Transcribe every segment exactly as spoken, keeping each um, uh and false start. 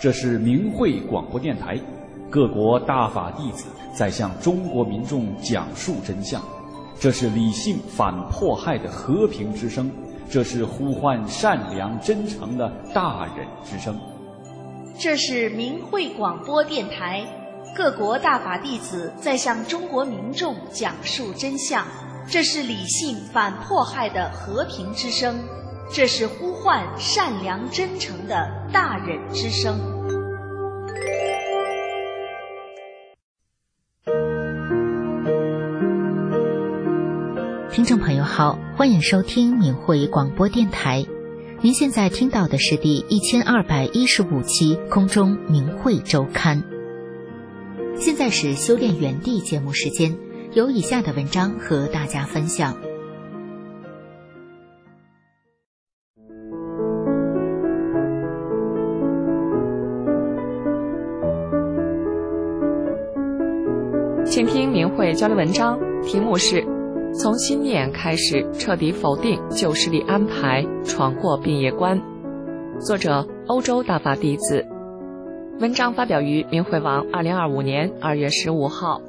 这是明慧广播电台，各国大法弟子在向中国民众讲述真相。这是理性反迫害的和平之声，这是呼唤善良真诚的大忍之声。 这是明慧广播电台，各国大法弟子在向中国民众讲述真相。这是理性反迫害的和平之声，这是呼唤善良真诚的大忍之声。 听众朋友好，欢迎收听明慧广播电台。您现在听到的是第一千二百一十五期空中明慧周刊。现在是修炼园地节目时间，有以下的文章和大家分享。 请听明慧交流文章，题目是从心念开始彻底否定旧势力安排，闯过病业关。作者欧洲大法弟子。文章发表于明慧网二零二五年二月十五号。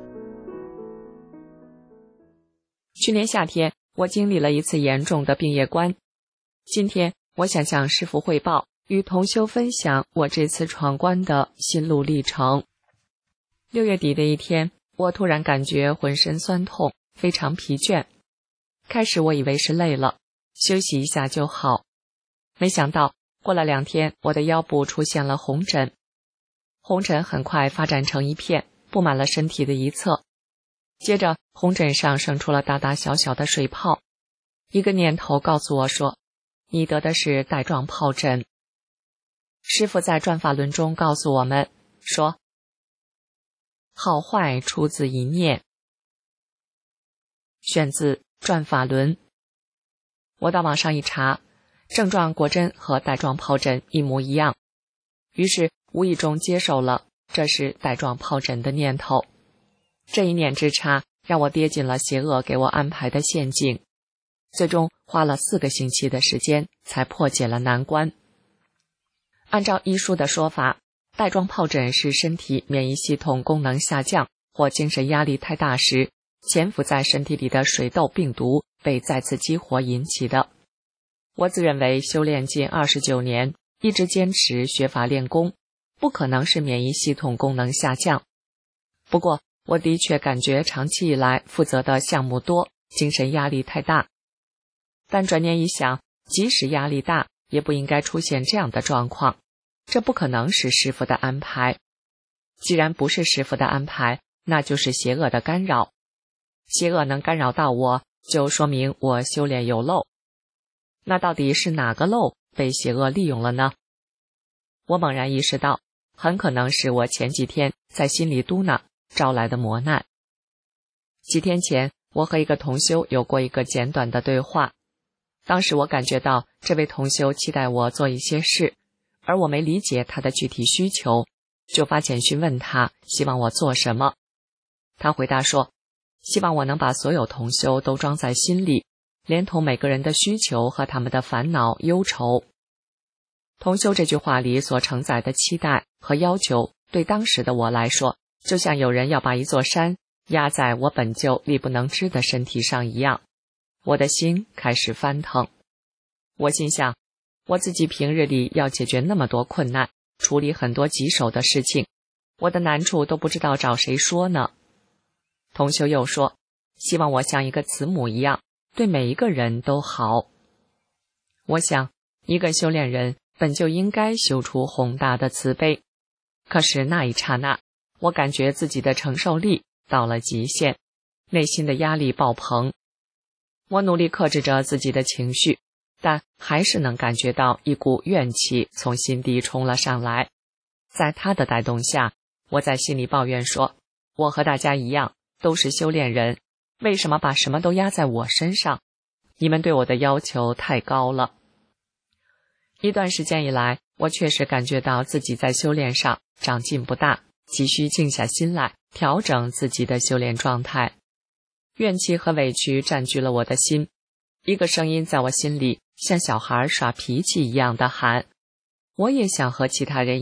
去年夏天，我经历了一次严重的病业关。今天，我想向师父汇报，与同修分享我这次闯关的心路历程。六月底的一天，我突然感觉浑身酸痛，非常疲倦。开始我以为是累了，休息一下就好。没想到过了两天，我的腰部出现了红疹。红疹很快发展成一片，布满了身体的一侧。接着红疹上生出了大大小小的水泡。一个念头告诉我说，你得的是带状疱疹。师父在转法轮中告诉我们说，好坏出自一念。选自转法轮。我到网上一查，症状果真和带状疱疹一模一样，于是无意中接受了这是带状疱疹的念头。这一念之差让我跌进了邪恶给我安排的陷阱，最终花了四个星期的时间才破解了难关。按照医书的说法，带状疱疹是身体免疫系统功能下降或精神压力太大时，潜伏在身体里的水痘病毒被再次激活引起的。我自认为修炼近二十九年，一直坚持学法练功，不可能是免疫系统功能下降。不过我的确感觉长期以来负责的项目多，精神压力太大。但转念一想，即使压力大，也不应该出现这样的状况，这不可能是师父的安排。既然不是师父的安排，那就是邪恶的干扰。邪恶能干扰到我，就说明我修炼有漏。那到底是哪个漏被邪恶利用了呢？我猛然意识到，很可能是我前几天在心里嘟囔招来的磨难。几天前，我和一个同修有过一个简短的对话。当时我感觉到这位同修期待我做一些事，而我没理解他的具体需求，就发简讯问他希望我做什么。他回答说，希望我能把所有同修都装在心里，连同每个人的需求和他们的烦恼忧愁。同修这句话里所承载的期待和要求，对当时的我来说，就像有人要把一座山压在我本就力不能支的身体上一样。我的心开始翻腾。我心想，我自己平日里要解决那么多困难，处理很多棘手的事情，我的难处都不知道找谁说呢。同修又说，希望我像一个慈母一样，对每一个人都好。我想，一个修炼人本就应该修出宏大的慈悲。可是那一刹那，我感觉自己的承受力到了极限，内心的压力爆棚。我努力克制着自己的情绪，但还是能感觉到一股怨气从心底冲了上来。在他的带动下，我在心里抱怨说，我和大家一样，都是修炼人，为什么把什么都压在我身上？你们对我的要求太高了。一段时间以来，我确实感觉到自己在修炼上长进不大，急需静下心来，调整自己的修炼状态。怨气和委屈占据了我的心，一个声音在我心里像小孩耍脾气一样的喊，我也想和其他人一样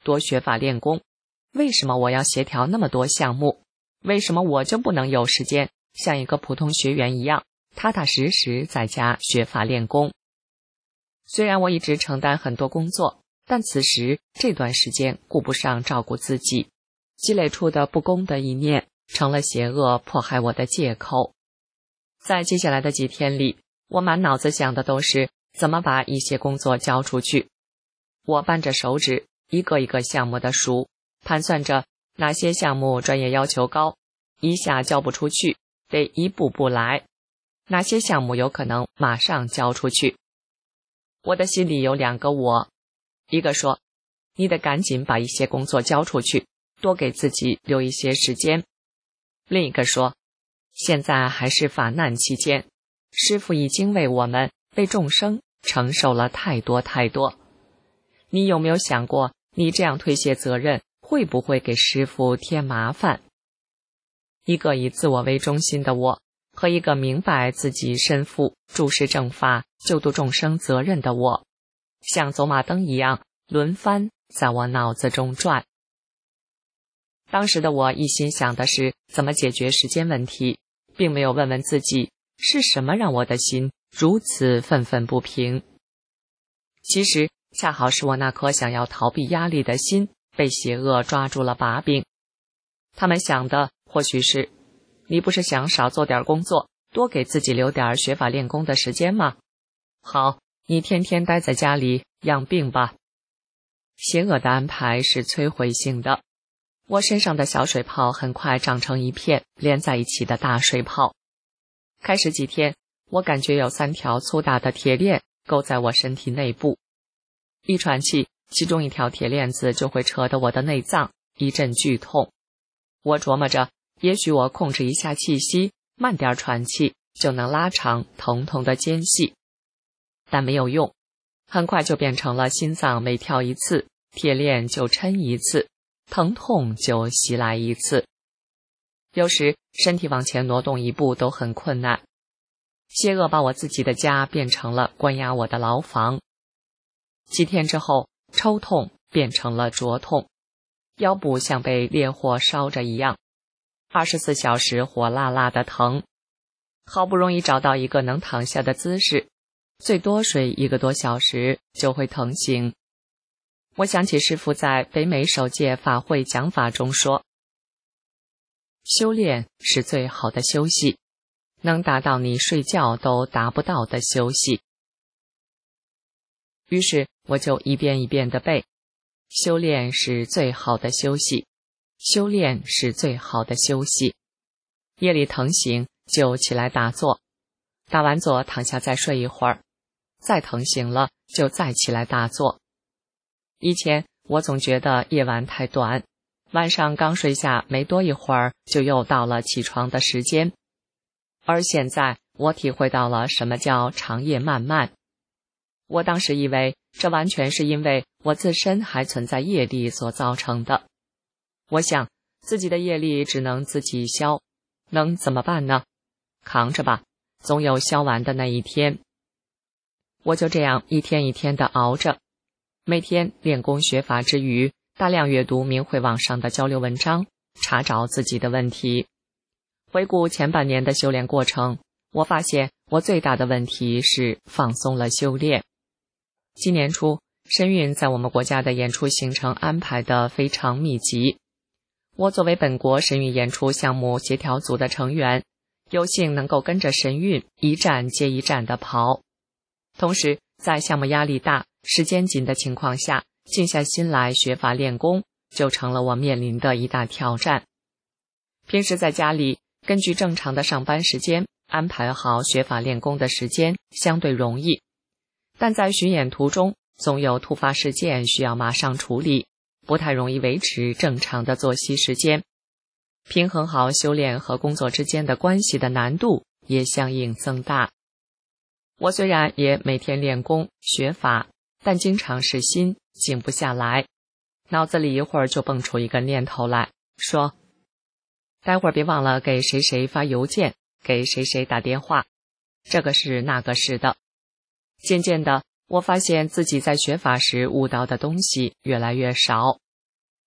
多学法练功，为什么我要协调那么多项目？为什么我就不能有时间像一个普通学员一样，踏踏实实在家学法练功？虽然我一直承担很多工作，但此时这段时间顾不上照顾自己，积累出的不公的一念成了邪恶迫害我的借口。在接下来的几天里，我满脑子想的都是怎么把一些工作交出去。我扳着手指一个一个项目的数，盘算着哪些项目专业要求高，一下交不出去，得一步步来；哪些项目有可能马上交出去。我的心里有两个我，一个说，你得赶紧把一些工作交出去，多给自己留一些时间；另一个说，现在还是法难期间，师父已经为我们为众生承受了太多太多。你有没有想过，你这样推卸责任会不会给师父添麻烦？一个以自我为中心的我，和一个明白自己身负注释正法、救度众生责任的我，像走马灯一样轮番在我脑子中转。当时的我一心想的是怎么解决时间问题，并没有问问自己是什么让我的心如此愤愤不平。其实恰好是我那颗想要逃避压力的心被邪恶抓住了把柄。他们想的或许是，你不是想少做点工作，多给自己留点学法练功的时间吗？好，你天天待在家里养病吧。邪恶的安排是摧毁性的，我身上的小水泡很快长成一片连在一起的大水泡。开始几天，我感觉有三条粗大的铁链勾在我身体内部，一喘气，其中一条铁链子就会扯得我的内脏一阵剧痛。我琢磨着，也许我控制一下气息，慢点喘气，就能拉长疼痛的间隙。但没有用，很快就变成了心脏每跳一次，铁链就抻一次，疼痛就袭来一次。有时身体往前挪动一步都很困难。邪恶把我自己的家变成了关押我的牢房。几天之后，抽痛变成了灼痛，腰部像被烈火烧着一样，二十四小时火辣辣的疼。好不容易找到一个能躺下的姿势，最多睡一个多小时就会疼醒。我想起师父在北美首届法会讲法中说，修炼是最好的休息，能达到你睡觉都达不到的休息。于是我就一遍一遍地背，修炼是最好的休息，修炼是最好的休息。夜里疼醒就起来打坐，打完坐躺下再睡一会儿，再疼醒了就再起来打坐。以前我总觉得夜晚太短，晚上刚睡下没多一会儿就又到了起床的时间，而现在我体会到了什么叫长夜漫漫。我当时以为这完全是因为我自身还存在业力所造成的。我想自己的业力只能自己消，能怎么办呢？扛着吧，总有消完的那一天。我就这样一天一天地熬着，每天练功学法之余，大量阅读明慧网上的交流文章，查找自己的问题。回顾前半年的修炼过程，我发现我最大的问题是放松了修炼。今年初，神韵在我们国家的演出行程安排得非常密集。我作为本国神韵演出项目协调组的成员，有幸能够跟着神韵一站接一站地跑。同时，在项目压力大、时间紧的情况下，静下心来学法练功，就成了我面临的一大挑战。平时在家里，根据正常的上班时间，安排好学法练功的时间，相对容易。但在巡演途中，总有突发事件需要马上处理，不太容易维持正常的作息时间。平衡好修炼和工作之间的关系的难度也相应增大。我虽然也每天练功学法，但经常是心静不下来，脑子里一会儿就蹦出一个念头来，说待会儿别忘了给谁谁发邮件，给谁谁打电话，这个是那个是的。渐渐的，我发现自己在学法时悟到的东西越来越少，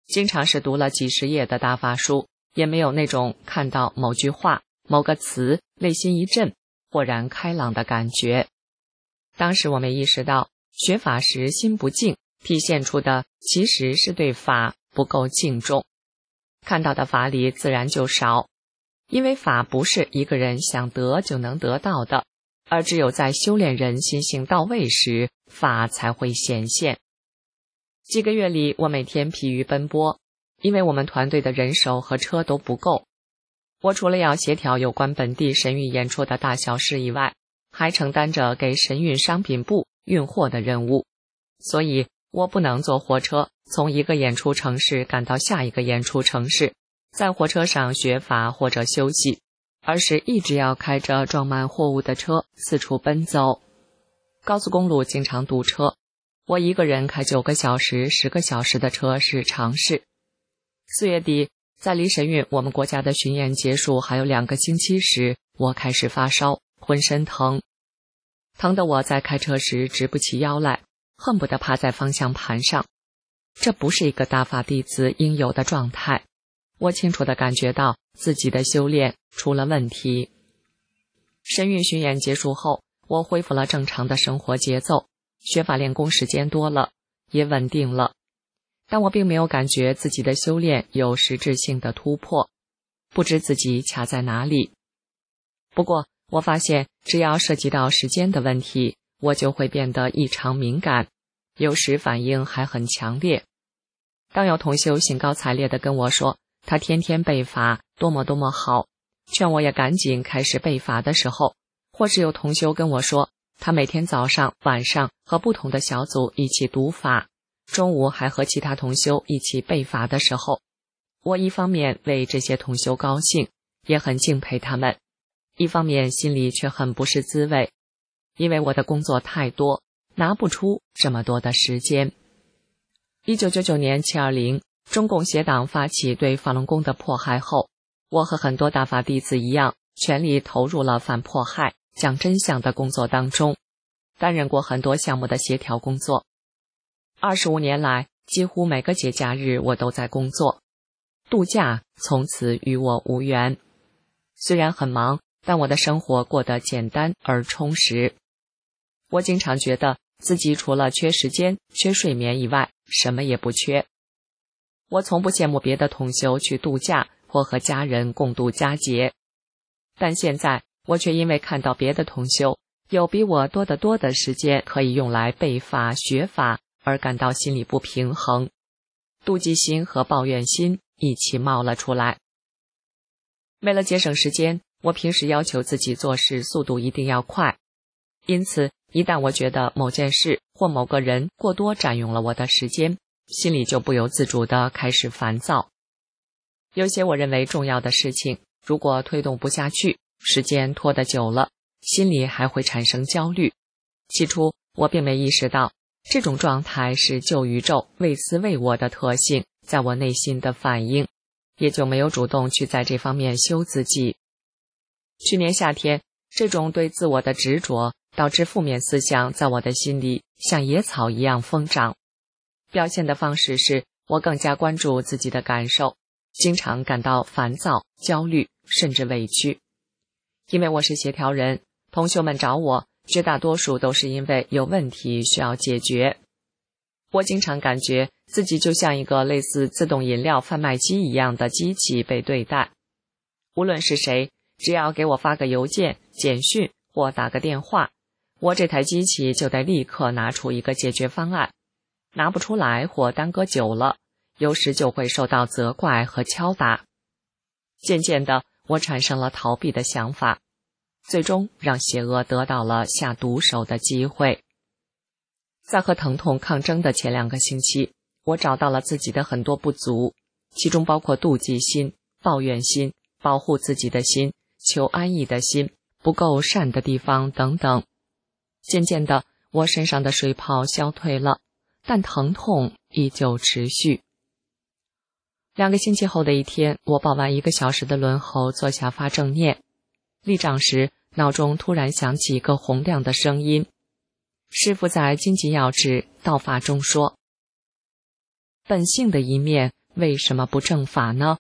经常是读了几十页的大法书，也没有那种看到某句话、某个词，内心一震，豁然开朗的感觉。当时我没意识到，学法时心不静，体现出的其实是对法不够敬重，看到的法理自然就少。因为法不是一个人想得就能得到的，而只有在修炼人心性到位时，法才会显现。几个月里，我每天疲于奔波，因为我们团队的人手和车都不够。我除了要协调有关本地神韵演出的大小事以外，还承担着给神韵商品部运货的任务，所以我不能坐火车从一个演出城市赶到下一个演出城市，在火车上学法或者休息，而是一直要开着装满货物的车四处奔走。高速公路经常堵车，我一个人开九个小时、十个小时的车是常事。四月底，在离神韵我们国家的巡演结束还有两个星期时，我开始发烧，浑身疼，疼得我在开车时直不起腰来，恨不得趴在方向盘上。这不是一个大法弟子应有的状态。我清楚地感觉到自己的修炼出了问题。神韵巡演结束后，我恢复了正常的生活节奏，学法练功时间多了，也稳定了。但我并没有感觉自己的修炼有实质性的突破，不知自己卡在哪里。不过，我发现只要涉及到时间的问题，我就会变得异常敏感，有时反应还很强烈。当有同修兴高采烈地跟我说他天天背法多么多么好，劝我也赶紧开始背法的时候，或是有同修跟我说他每天早上晚上和不同的小组一起读法，中午还和其他同修一起背法的时候，我一方面为这些同修高兴，也很敬佩他们，一方面心里却很不是滋味，因为我的工作太多，拿不出这么多的时间。一九九九年七二零，中共协党发起对法轮功的迫害后，我和很多大法弟子一样，全力投入了反迫害、讲真相的工作当中，担任过很多项目的协调工作。二十五年来，几乎每个节假日我都在工作，度假从此与我无缘。虽然很忙，但我的生活过得简单而充实。我经常觉得自己除了缺时间、缺睡眠以外，什么也不缺。我从不羡慕别的同修去度假或和家人共度佳节，但现在我却因为看到别的同修有比我多得多的时间可以用来背法、学法，而感到心里不平衡，妒忌心和抱怨心一起冒了出来。为了节省时间，我平时要求自己做事速度一定要快，因此一旦我觉得某件事或某个人过多占用了我的时间，心里就不由自主地开始烦躁。有些我认为重要的事情，如果推动不下去，时间拖得久了，心里还会产生焦虑。起初我并没意识到，这种状态是旧宇宙为私为我的特性在我内心的反应，也就没有主动去在这方面修自己。去年夏天，这种对自我的执着导致负面思想在我的心里像野草一样疯长，表现的方式是我更加关注自己的感受，经常感到烦躁、焦虑，甚至委屈。因为我是协调人，同学们找我，绝大多数都是因为有问题需要解决。我经常感觉自己就像一个类似自动饮料贩卖机一样的机器被对待。无论是谁，只要给我发个邮件、简讯或打个电话，我这台机器就得立刻拿出一个解决方案。拿不出来或耽搁久了，有时就会受到责怪和敲打。渐渐的，我产生了逃避的想法，最终让邪恶得到了下毒手的机会。在和疼痛抗争的前两个星期，我找到了自己的很多不足，其中包括妒忌心、抱怨心、保护自己的心、求安逸的心、不够善的地方等等。渐渐的，我身上的水泡消退了，但疼痛依旧持续。两个星期后的一天，我报完一个小时的轮候，坐下发正念。立掌时，脑中突然响起一个洪亮的声音。师父在《金吉要旨道法》中说，本性的一面为什么不正法呢？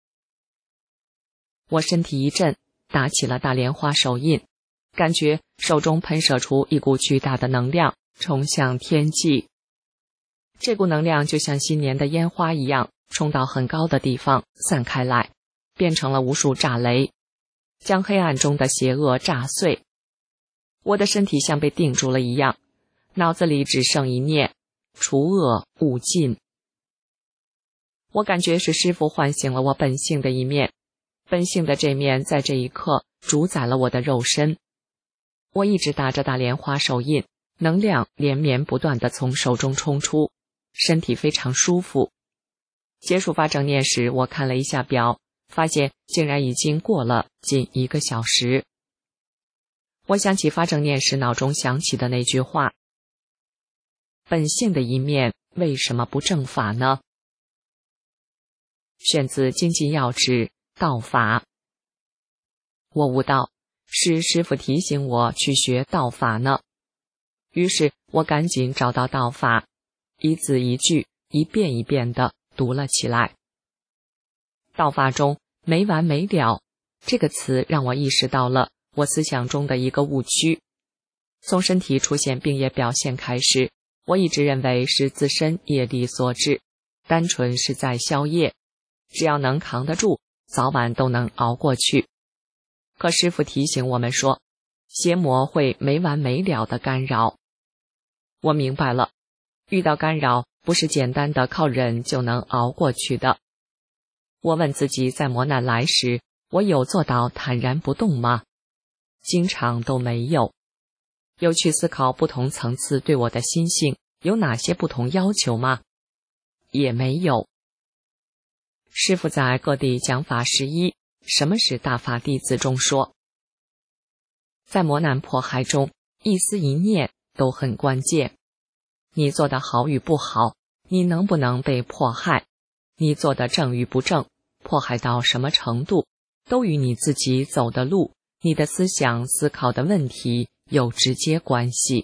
我身体一震，打起了大莲花手印，感觉手中喷射出一股巨大的能量，冲向天际。这股能量就像新年的烟花一样，冲到很高的地方散开来，变成了无数炸雷，将黑暗中的邪恶炸碎。我的身体像被定住了一样，脑子里只剩一念：除恶务尽。我感觉是师父唤醒了我本性的一面，本性的这面在这一刻主宰了我的肉身。我一直打着大莲花手印，能量连绵不断地从手中冲出，身体非常舒服。结束发正念时，我看了一下表，发现竟然已经过了近一个小时。我想起发正念时脑中想起的那句话：本性的一面为什么不正法呢？选自《精进要旨》道法。我悟道，是师父提醒我去学道法呢。于是我赶紧找到道法，一字一句，一遍一遍地读了起来。道法中没完没了这个词让我意识到了我思想中的一个误区。从身体出现病业表现开始，我一直认为是自身业力所致，单纯是在消业，只要能扛得住，早晚都能熬过去。可师父提醒我们说，邪魔会没完没了的干扰。我明白了，遇到干扰不是简单的靠忍就能熬过去的。我问自己，在磨难来时，我有做到坦然不动吗？经常都没有。有去思考不同层次对我的心性有哪些不同要求吗？也没有。师父在各地讲法十一，什么是大法弟子中说，在磨难迫害中，一思一念都很关键。你做的好与不好，你能不能被迫害，你做的正与不正，迫害到什么程度，都与你自己走的路，你的思想思考的问题有直接关系。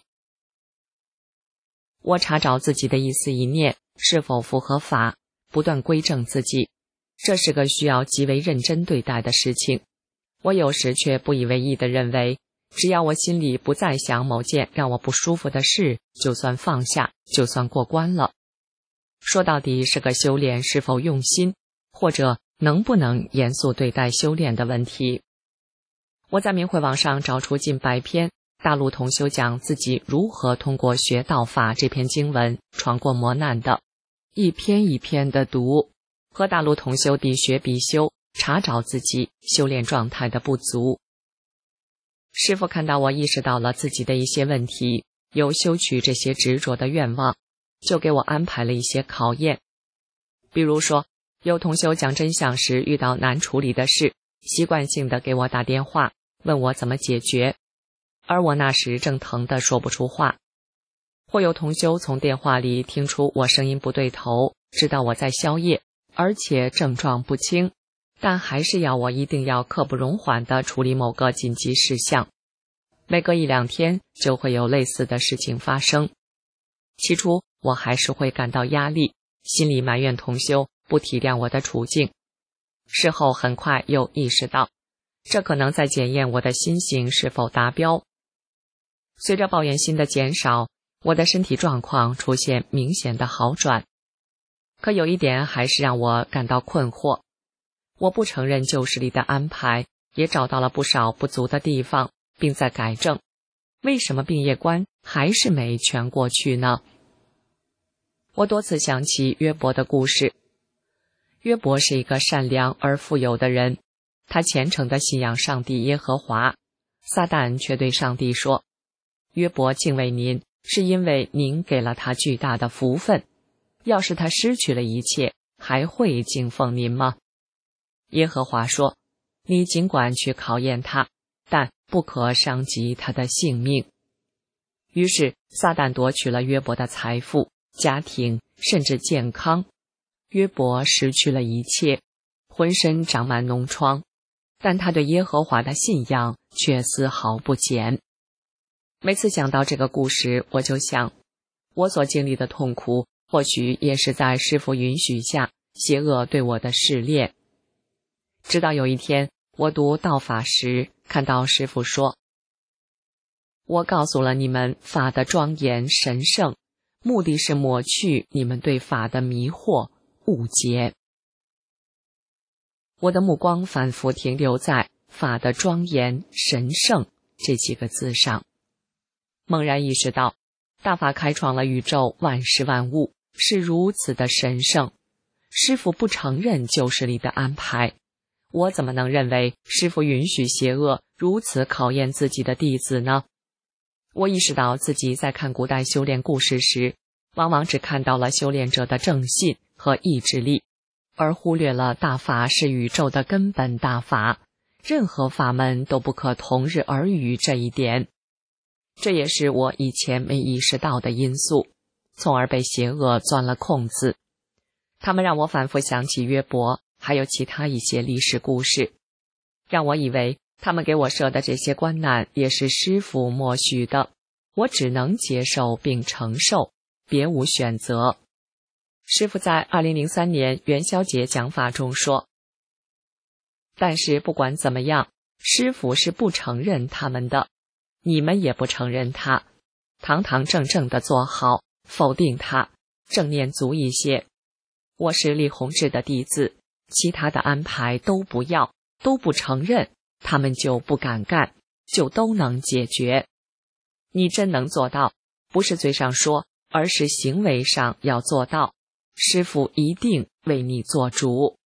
我查找自己的一思一念是否符合法，不断归正自己，这是个需要极为认真对待的事情。我有时却不以为意地认为，只要我心里不再想某件让我不舒服的事，就算放下，就算过关了。说到底是个修炼是否用心，或者能不能严肃对待修炼的问题。我在明慧网上找出近百篇大陆同修讲自己如何通过学道法这篇经文闯过磨难的，一篇一篇的读，和大陆同修必学必修，查找自己修炼状态的不足。师父看到我意识到了自己的一些问题，有修取这些执着的愿望，就给我安排了一些考验。比如说，有同修讲真相时遇到难处理的事，习惯性的给我打电话，问我怎么解决，而我那时正疼得说不出话。或有同修从电话里听出我声音不对头，知道我在宵夜，而且症状不轻，但还是要我一定要刻不容缓地处理某个紧急事项。每隔一两天就会有类似的事情发生。起初我还是会感到压力，心里埋怨同修不体谅我的处境。事后很快又意识到，这可能在检验我的心性是否达标。随着抱怨心的减少，我的身体状况出现明显的好转。可有一点还是让我感到困惑，我不承认旧事里的安排，也找到了不少不足的地方，并在改正。为什么病业关还是没全过去呢？我多次想起约伯的故事。约伯是一个善良而富有的人，他虔诚地信仰上帝耶和华。撒旦却对上帝说，约伯敬畏您，是因为您给了他巨大的福分，要是他失去了一切，还会敬奉您吗？耶和华说，你尽管去考验他，但不可伤及他的性命。于是撒旦夺取了约伯的财富、家庭，甚至健康。约伯失去了一切，浑身长满脓疮，但他对耶和华的信仰却丝毫不减。每次想到这个故事，我就想，我所经历的痛苦或许也是在师父允许下邪恶对我的试炼。直到有一天，我读道法时，看到师父说：我告诉了你们法的庄严神圣，目的是抹去你们对法的迷惑误解。我的目光反复停留在法的庄严神圣这几个字上，猛然意识到大法开创了宇宙万事万物，是如此的神圣。师父不承认旧势力的安排，我怎么能认为师父允许邪恶如此考验自己的弟子呢？我意识到自己在看古代修炼故事时，往往只看到了修炼者的正信和意志力，而忽略了大法是宇宙的根本大法，任何法门都不可同日而语这一点。这也是我以前没意识到的因素，从而被邪恶钻了空子。他们让我反复想起约伯，还有其他一些历史故事，让我以为他们给我设的这些关难也是师父默许的，我只能接受并承受，别无选择。师父在二零零三年元宵节讲法中说，但是不管怎么样，师父是不承认他们的，你们也不承认他，堂堂正正地做好，否定他，正念足一些。我是李洪志的弟子，其他的安排都不要，都不承认，他们就不敢干，就都能解决。你真能做到，不是嘴上说，而是行为上要做到，师父一定为你做主。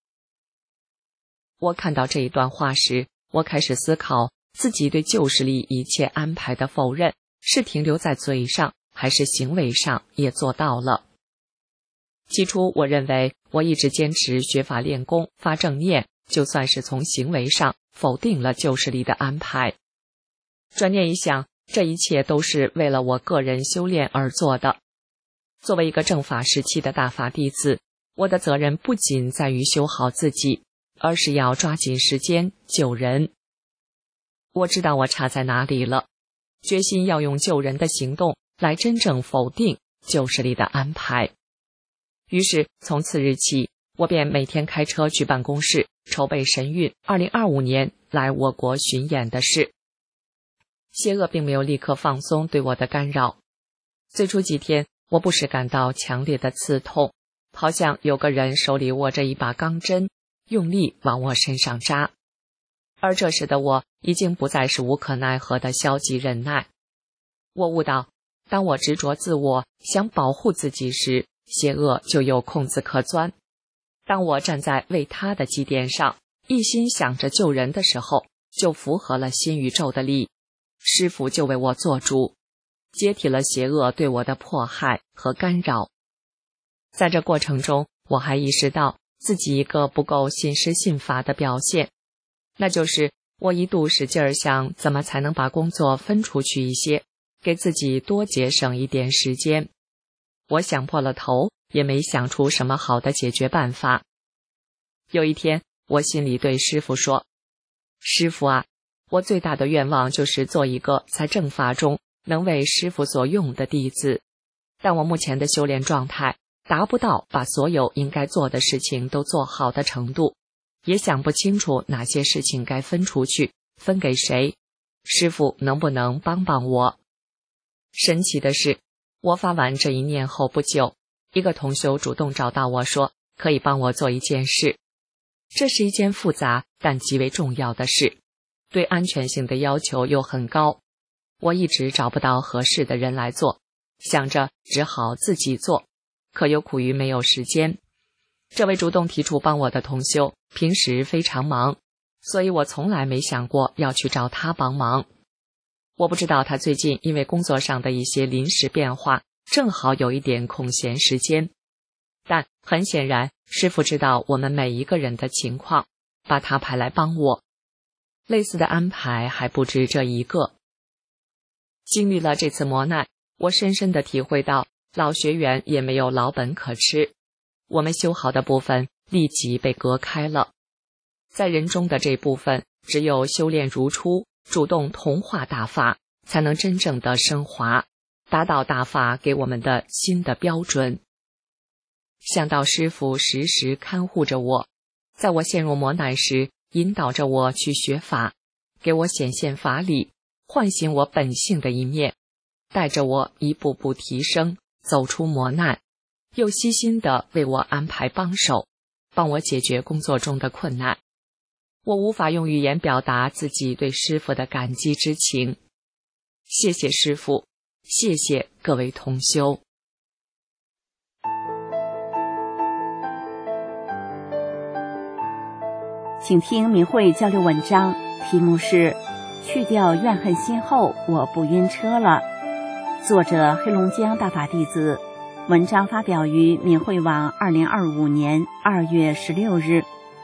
我看到这一段话时，我开始思考自己对旧势力一切安排的否认，是停留在嘴上，还是行为上也做到了。起初我认为我一直坚持学法练功发正念，就算是从行为上否定了旧势力的安排。转念一想，这一切都是为了我个人修炼而做的。作为一个正法时期的大法弟子，我的责任不仅在于修好自己，而是要抓紧时间救人。我知道我差在哪里了，决心要用救人的行动来真正否定旧势力的安排。于是从次日起，我便每天开车去办公室，筹备神韵二零二五年来我国巡演的事。邪恶并没有立刻放松对我的干扰。最初几天，我不时感到强烈的刺痛，好像有个人手里握着一把钢针，用力往我身上扎。而这时的我已经不再是无可奈何的消极忍耐。我悟到，当我执着自我，想保护自己时，邪恶就有空子可钻。当我站在为他的基点上，一心想着救人的时候，就符合了新宇宙的力，师父就为我做主，接替了邪恶对我的迫害和干扰。在这过程中，我还意识到自己一个不够信师信法的表现，那就是我一度使劲儿想怎么才能把工作分出去一些，给自己多节省一点时间。我想破了头，也没想出什么好的解决办法。有一天，我心里对师父说，师父啊，我最大的愿望就是做一个在正法中能为师父所用的弟子，但我目前的修炼状态达不到把所有应该做的事情都做好的程度，也想不清楚哪些事情该分出去，分给谁，师父能不能帮帮我？神奇的是，我发完这一念后不久，一个同修主动找到我说，可以帮我做一件事。这是一件复杂但极为重要的事，对安全性的要求又很高。我一直找不到合适的人来做，想着只好自己做，可又苦于没有时间。这位主动提出帮我的同修平时非常忙，所以我从来没想过要去找他帮忙。我不知道他最近因为工作上的一些临时变化，正好有一点空闲时间。但很显然，师父知道我们每一个人的情况，把他派来帮我。类似的安排还不止这一个。经历了这次磨难，我深深地体会到，老学员也没有老本可吃。我们修好的部分立即被隔开了，在人中的这部分，只有修炼如初，主动同化大法，才能真正的升华，达到大法给我们的新的标准。 想到师父时时看护着我，在我陷入磨难时引导着我去学法，给我显现法理，唤醒我本性的一面，带着我一步步提升，走出磨难，又悉心地为我安排帮手，帮我解决工作中的困难。我无法用语言表达自己对师父的感激之情。谢谢师父，谢谢各位同修。 请听明慧交流文章，题目是去掉怨恨心后我不晕车了，作者黑龙江大法弟子，文章发表于明慧网二零二五年二月十六日。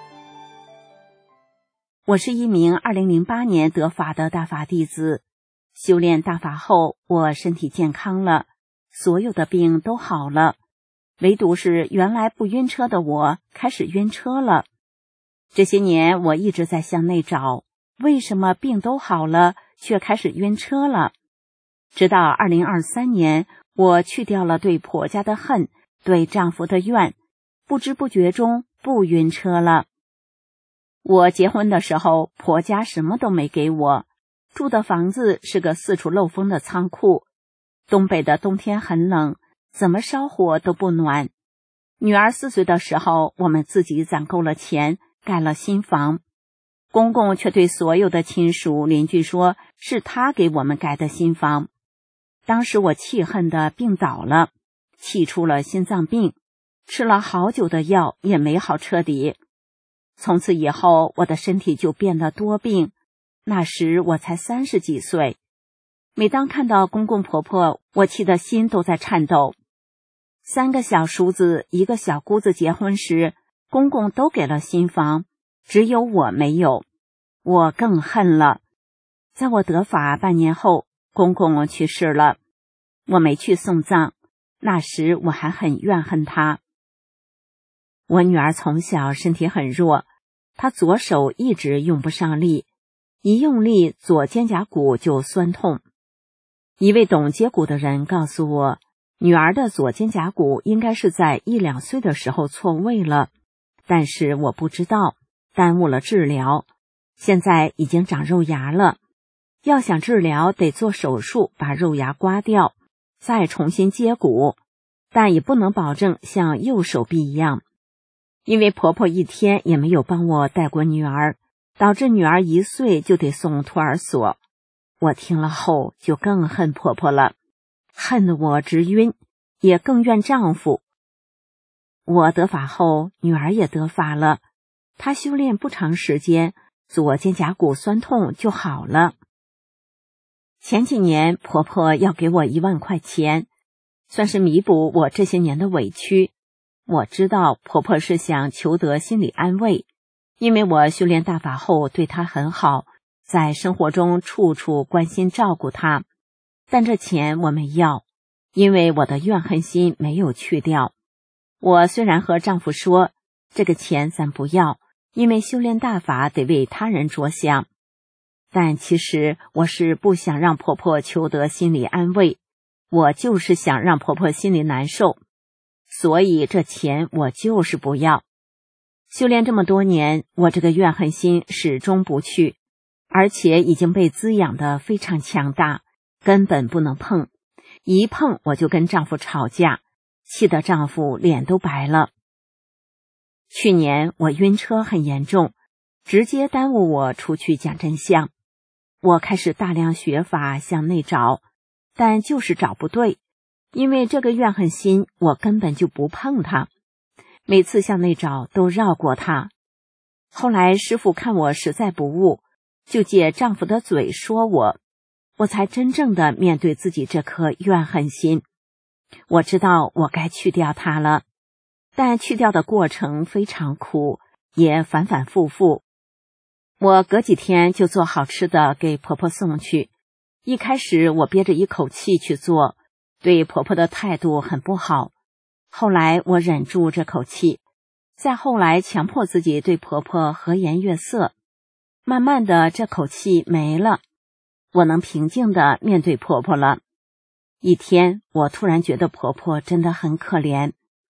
我是一名二零零八年得法的大法弟子，修炼大法后，我身体健康了，所有的病都好了，唯独是原来不晕车的我开始晕车了。这些年我一直在向内找，为什么病都好了，却开始晕车了？直到二零二三年，我去掉了对婆家的恨，对丈夫的怨，不知不觉中不晕车了。我结婚的时候，婆家什么都没给我，住的房子是个四处漏风的仓库，东北的冬天很冷，怎么烧火都不暖。女儿四岁的时候，我们自己攒够了钱，盖了新房。公公却对所有的亲属邻居说，是他给我们盖的新房。当时我气恨的病倒了，气出了心脏病，吃了好久的药也没好彻底。从此以后，我的身体就变得多病。那时我才三十几岁，每当看到公公婆婆，我气得心都在颤抖。三个小叔子，一个小姑子结婚时，公公都给了新房，只有我没有，我更恨了。在我得法半年后，公公去世了，我没去送葬，那时我还很怨恨他。我女儿从小身体很弱，她左手一直用不上力，一用力左肩胛骨就酸痛。一位懂接骨的人告诉我，女儿的左肩胛骨应该是在一两岁的时候错位了，但是我不知道，耽误了治疗。现在已经长肉芽了，要想治疗得做手术把肉芽刮掉，再重新接骨，但也不能保证像右手臂一样。因为婆婆一天也没有帮我带过女儿，导致女儿一岁就得送托儿所。我听了后就更恨婆婆了，恨得我直晕，也更怨丈夫。我得法后，女儿也得法了，她修炼不长时间，左肩胛骨酸痛就好了。前几年婆婆要给我一万块钱，算是弥补我这些年的委屈。我知道婆婆是想求得心理安慰，因为我修炼大法后对她很好，在生活中处处关心照顾她，但这钱我没要，因为我的怨恨心没有去掉。我虽然和丈夫说，这个钱咱不要，因为修炼大法得为他人着想，但其实我是不想让婆婆求得心理安慰，我就是想让婆婆心里难受，所以这钱我就是不要。修炼这么多年，我这个怨恨心始终不去，而且已经被滋养得非常强大，根本不能碰，一碰我就跟丈夫吵架，气得丈夫脸都白了。去年我晕车很严重，直接耽误我出去讲真相。我开始大量学法向内找，但就是找不对，因为这个怨恨心我根本就不碰它，每次向内找都绕过它。后来师父看我实在不悟，就借丈夫的嘴说我，我才真正的面对自己这颗怨恨心。我知道我该去掉它了，但去掉的过程非常苦，也反反复复。我隔几天就做好吃的给婆婆送去，一开始我憋着一口气去做，对婆婆的态度很不好，后来我忍住这口气，再后来强迫自己对婆婆和颜悦色，慢慢的这口气没了，我能平静的面对婆婆了。一天我突然觉得婆婆真的很可怜，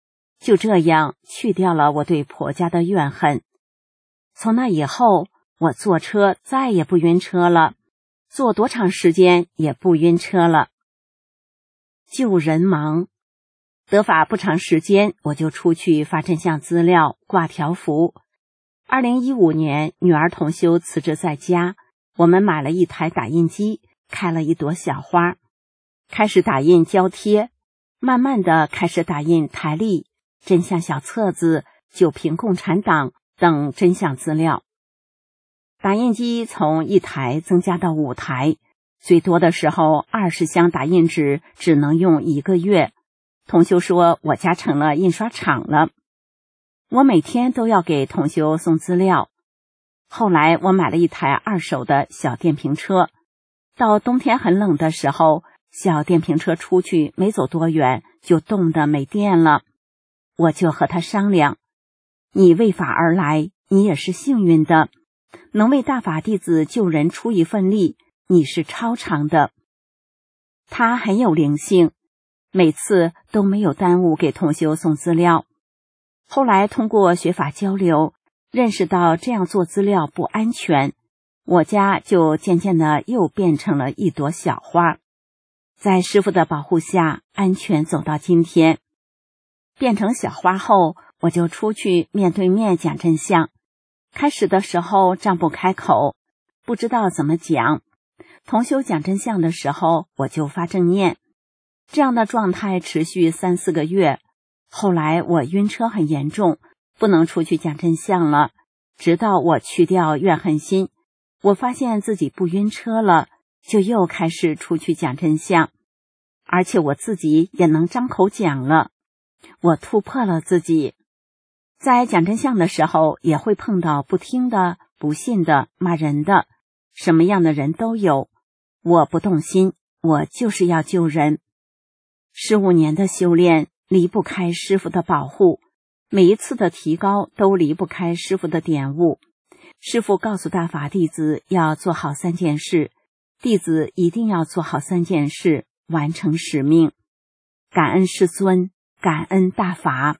就这样去掉了我对婆家的怨恨。从那以后，我坐车再也不晕车了，坐多长时间也不晕车了。救人忙，得法不长时间，我就出去发真相资料，挂条幅。二零一五年，女儿同修辞职在家，我们买了一台打印机，开了一朵小花，开始打印胶贴，慢慢的开始打印台历、真相小册子、九评共产党等真相资料。打印机从一台增加到五台，最多的时候二十箱打印纸只能用一个月。同修说我家成了印刷厂了。我每天都要给同修送资料。后来我买了一台二手的小电瓶车，到冬天很冷的时候，小电瓶车出去没走多远就冻得没电了。我就和他商量，你为法而来，你也是幸运的，能为大法弟子救人出一份力，你是超常的。他很有灵性，每次都没有耽误给同修送资料。后来通过学法交流，认识到这样做资料不安全，我家就渐渐的又变成了一朵小花，在师父的保护下安全走到今天。变成小花后，我就出去面对面讲真相。开始的时候张不开口，不知道怎么讲，同修讲真相的时候我就发正念，这样的状态持续三四个月。后来我晕车很严重，不能出去讲真相了，直到我去掉怨恨心，我发现自己不晕车了，就又开始出去讲真相，而且我自己也能张口讲了，我突破了自己。在讲真相的时候也会碰到不听的、不信的、骂人的，什么样的人都有，我不动心，我就是要救人。十五年的修炼离不开师父的保护，每一次的提高都离不开师父的点悟。师父告诉大法弟子要做好三件事，弟子一定要做好三件事，完成使命。感恩师尊，感恩大法。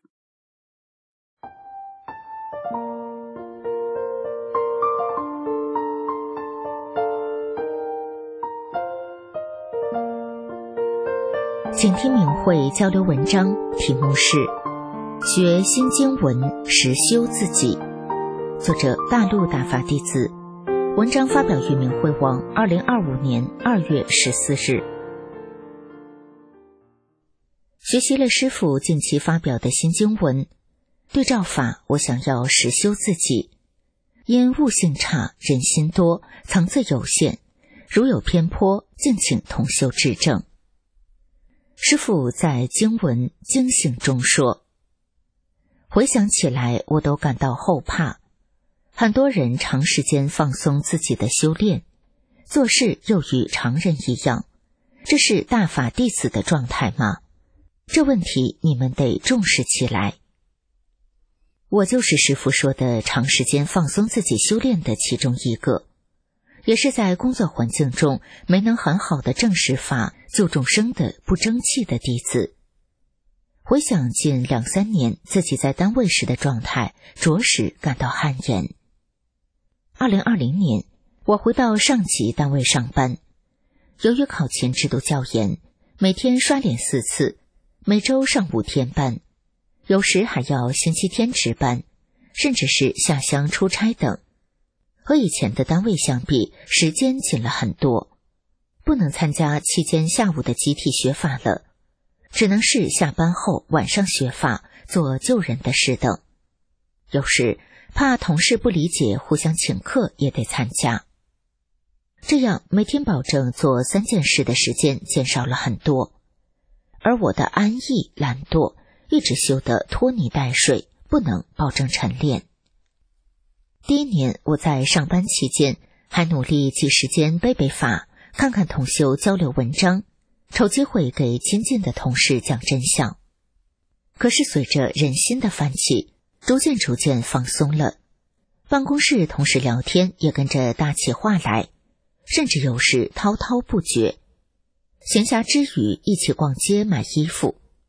请听明慧交流文章，题目是学新经文实修自己，作者大陆大法弟子，文章发表于明慧网二零二五年二月十四日。学习了师父近期发表的新经文，对照法我想要实修自己，因悟性差，人心多，层次有限，如有偏颇，敬请同修指正。师父在经文经行中说，回想起来我都感到后怕，很多人长时间放松自己的修炼，做事又与常人一样，这是大法弟子的状态吗？这问题你们得重视起来。我就是师父说的长时间放松自己修炼的其中一个，也是在工作环境中没能很好的正视法救众生的不争气的弟子。回想近两三年自己在单位时的状态，着实感到汗颜。二零二零年，我回到上级单位上班，由于考勤制度较严，每天刷脸四次，每周上五天班，有时还要星期天值班，甚至是下乡出差等。和以前的单位相比，时间紧了很多，不能参加期间下午的集体学法了，只能是下班后晚上学法，做救人的事等。有时怕同事不理解，互相请客也得参加。这样每天保证做三件事的时间减少了很多，而我的安逸懒惰一直修得拖泥带水，不能保证晨练。第一年我在上班期间还努力挤时间背背法，看看同修交流文章，瞅机会给亲近的同事讲真相。可是随着人心的泛起，逐渐逐渐放松了，办公室同事聊天也跟着搭起话来，甚至有时滔滔不绝。闲暇之余一起逛街买衣服，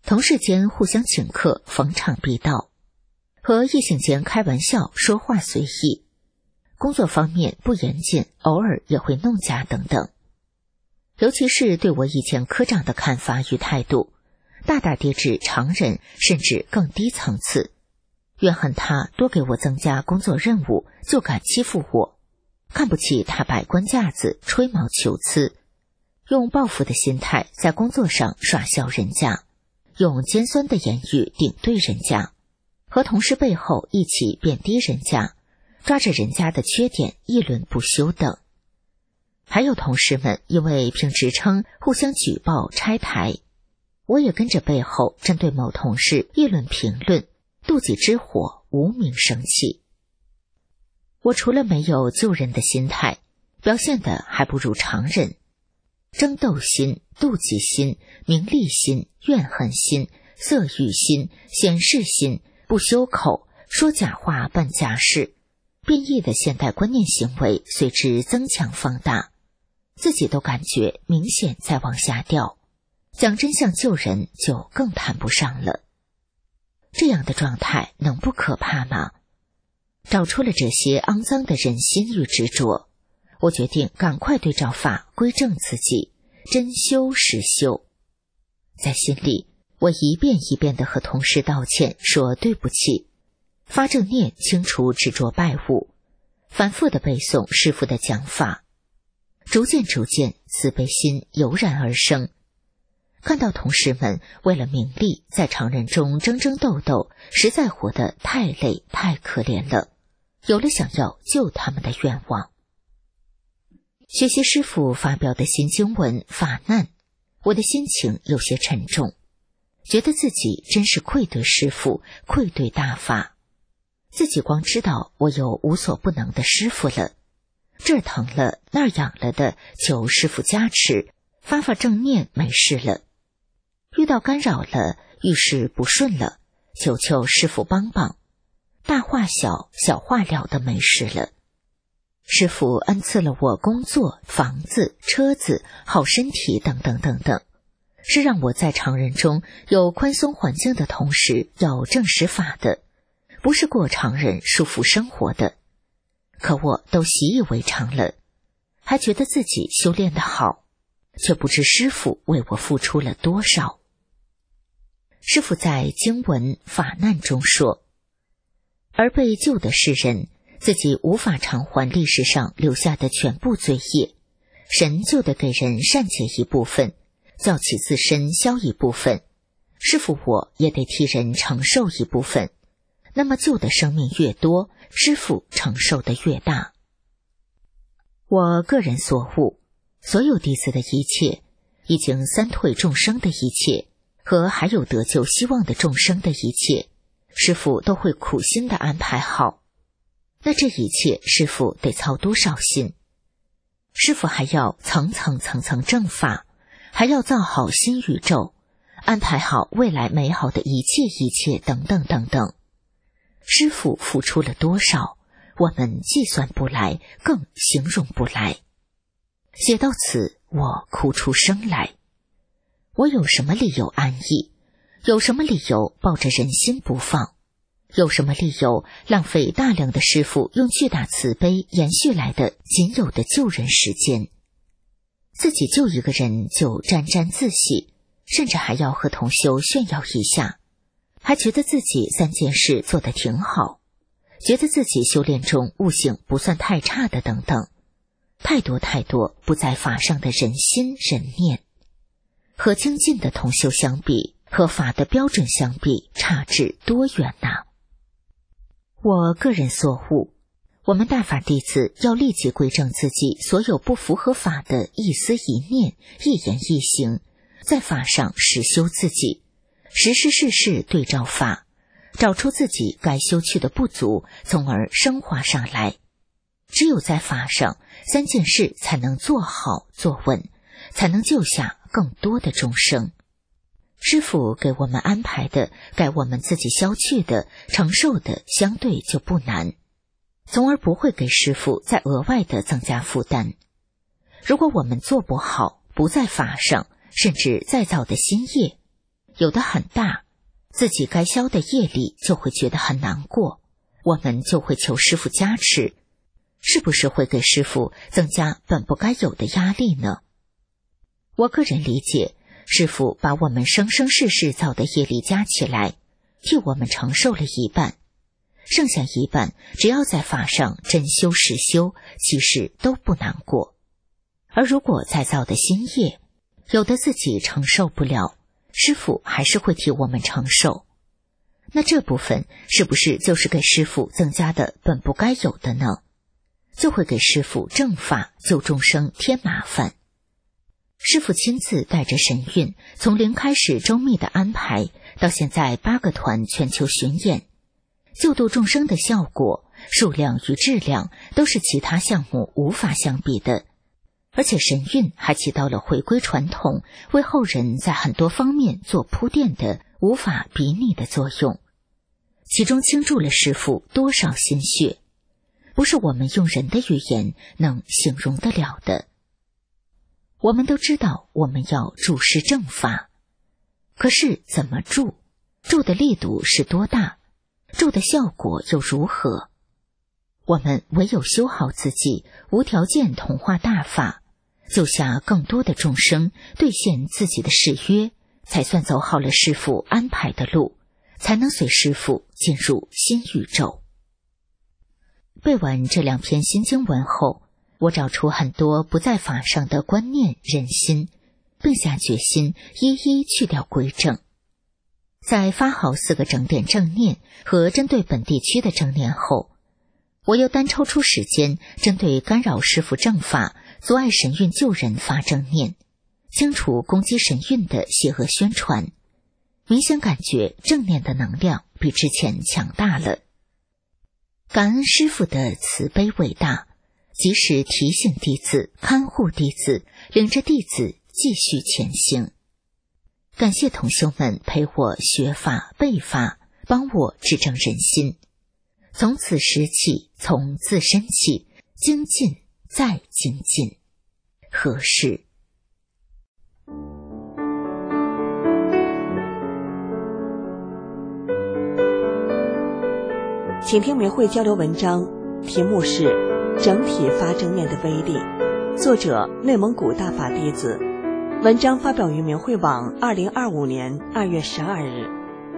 同事间互相请客，逢场必到，和异性间开玩笑，说话随意，工作方面不严谨，偶尔也会弄假等等。尤其是对我意见科长的看法与态度，大大跌至常人甚至更低层次，怨恨他多给我增加工作任务，就敢欺负我，看不起他摆官架子，吹毛求疵，用报复的心态在工作上耍笑人家，用尖酸的言语顶对人家，和同事背后一起贬低人家，抓着人家的缺点议论不休等。还有同事们因为评职称互相举报拆台，我也跟着背后针对某同事议论评论，妒忌之火无名生起。我除了没有救人的心态，表现的还不如常人。争斗心、妒忌心、名利心、怨恨心、色欲心、显示心、不修口、说假话办假事，变异的现代观念行为随之增强放大，自己都感觉明显在往下掉，讲真相救人就更谈不上了。这样的状态能不可怕吗？找出了这些肮脏的人心与执着，我决定赶快对照法归正自己，真修实修。在心里，我一遍一遍地和同事道歉，说对不起，发正念清除执着败物，反复地背诵师父的讲法。逐渐逐渐，慈悲心油然而生。看到同事们为了名利在常人中争争斗斗，实在活得太累太可怜了，有了想要救他们的愿望。学习师父发表的新经文法难，我的心情有些沉重，觉得自己真是愧对师父，愧对大法。自己光知道我有无所不能的师父了，这儿疼了那儿痒了的求师父加持，发发正念没事了。遇到干扰了，遇事不顺了，求求师父帮帮，大化小，小化了的没事了。师父恩赐了我工作、房子、车子、好身体等等等等，是让我在常人中有宽松环境的同时要正实法的，不是过常人束缚生活的。可我都习以为常了，还觉得自己修炼得好，却不知师父为我付出了多少。师父在经文法难中说，而被救的世人自己无法偿还历史上留下的全部罪业，神就得给人善解一部分，叫其自身消一部分，师父我也得替人承受一部分，那么救的生命越多，师父承受的越大。我个人所悟，所有弟子的一切，已经三退众生的一切，和还有得救希望的众生的一切，师父都会苦心地安排好。那这一切师父得操多少心？师父还要层层层层正法，还要造好新宇宙，安排好未来美好的一切一切等等等等。师父付出了多少，我们计算不来，更形容不来。写到此，我哭出声来。我有什么理由安逸？有什么理由抱着人心不放？有什么理由浪费大量的师父用巨大慈悲延续来的仅有的救人时间？自己救一个人就沾沾自喜，甚至还要和同修炫耀一下，还觉得自己三件事做得挺好，觉得自己修炼中悟性不算太差的等等，太多太多不在法上的人心人念。和精进的同修相比，和法的标准相比，差至多远呐、啊！我个人所悟，我们大法弟子要立即归正自己所有不符合法的一思一念、一言一行，在法上实修自己，时时事事对照法，找出自己该修去的不足，从而升华上来。只有在法上，三件事才能做好做稳，才能救下更多的众生。师父给我们安排的，该我们自己消去的、承受的，相对就不难，从而不会给师父再额外的增加负担。如果我们做不好，不在法上，甚至再造的新业， 有的很大，自己该消的业力就会觉得很难过，我们就会求师父加持，是不是会给师父增加本不该有的压力呢？我个人理解，师父把我们生生世世造的业力加起来，替我们承受了一半，剩下一半只要在法上真修实修，其实都不难过。而如果再造的新业，有的自己承受不了，师父还是会替我们承受，那这部分是不是就是给师父增加的本不该有的呢？就会给师父正法救众生添麻烦。师父亲自带着神韵，从零开始周密的安排，到现在八个团全球巡演，救度众生的效果，数量与质量都是其他项目无法相比的。而且神韵还起到了回归传统，为后人在很多方面做铺垫的无法比拟的作用，其中倾注了师父多少心血，不是我们用人的语言能形容得了的。我们都知道我们要注释正法，可是怎么注？注的力度是多大？注的效果又如何？我们唯有修好自己，无条件同化大法，救下更多的众生，兑现自己的誓约，才算走好了师父安排的路，才能随师父进入新宇宙。背完这两篇心经文后，我找出很多不在法上的观念人心，并下决心一一去掉归正。在发好四个整点正念和针对本地区的正念后，我又单抽出时间，针对干扰师父正法、阻碍神韵救人发正念，清除攻击神韵的邪恶宣传。明显感觉正念的能量比之前强大了。感恩师父的慈悲伟大，及时提醒弟子，看护弟子，领着弟子继续前行。感谢同修们陪我学法背法，帮我指正人心。从此时起，从自身起，精进再精进。何事？ 请听明慧交流文章，题目是整体发正念的威力，作者内蒙古大法弟子，文章发表于明慧网二零二五年二月十二日。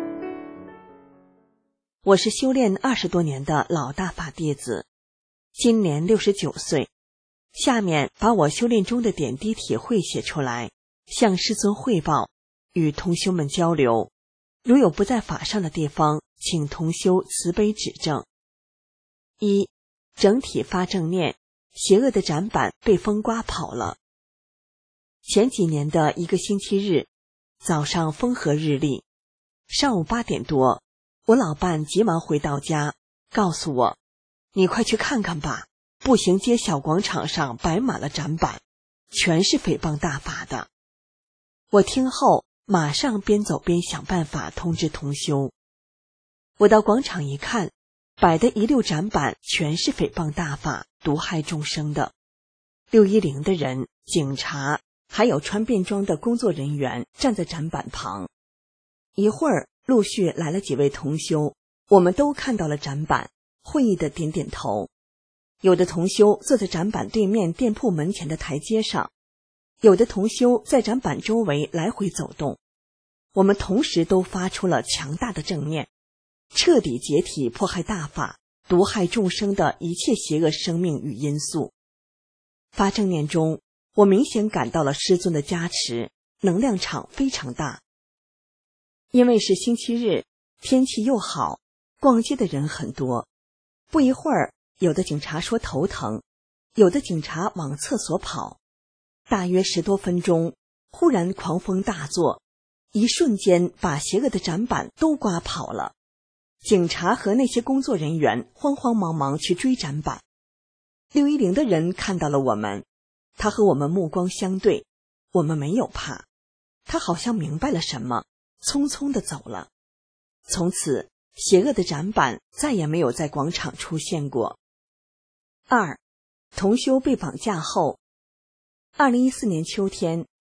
我是修炼二十多年的老大法弟子，今年六十九岁。下面把我修炼中的点滴体会写出来，向师尊汇报，与同修们交流。如有不在法上的地方，请同修慈悲指正。一、整体发正念，邪恶的展板被风刮跑了。前几年的一个星期日，早上风和日丽，上午八点多，我老伴急忙回到家，告诉我：“你快去看看吧，步行街小广场上摆满了展板，全是诽谤大法的。”我听后，马上边走边想办法通知同修。我到广场一看，摆的一溜展板全是诽谤大法、毒害众生的。六一零的人、警察，还有穿便装的工作人员站在展板旁。一会儿，陆续来了几位同修，我们都看到了展板，会意的点点头。有的同修坐在展板对面店铺门前的台阶上，有的同修在展板周围来回走动。我们同时都发出了强大的正念，彻底解体迫害大法、毒害众生的一切邪恶生命与因素。发正念中，我明显感到了师尊的加持，能量场非常大。因为是星期日，天气又好，逛街的人很多。不一会儿，有的警察说头疼，有的警察往厕所跑。大约十多分钟，忽然狂风大作，一瞬间把邪恶的展板都刮跑了。警察和那些工作人员慌慌忙忙去追展板。六一零的人看到了我们，他和我们目光相对，我们没有怕，他好像明白了什么，匆匆地走了。从此，邪恶的展板再也没有在广场出现过。二、同修被绑架后，二零一四年秋天，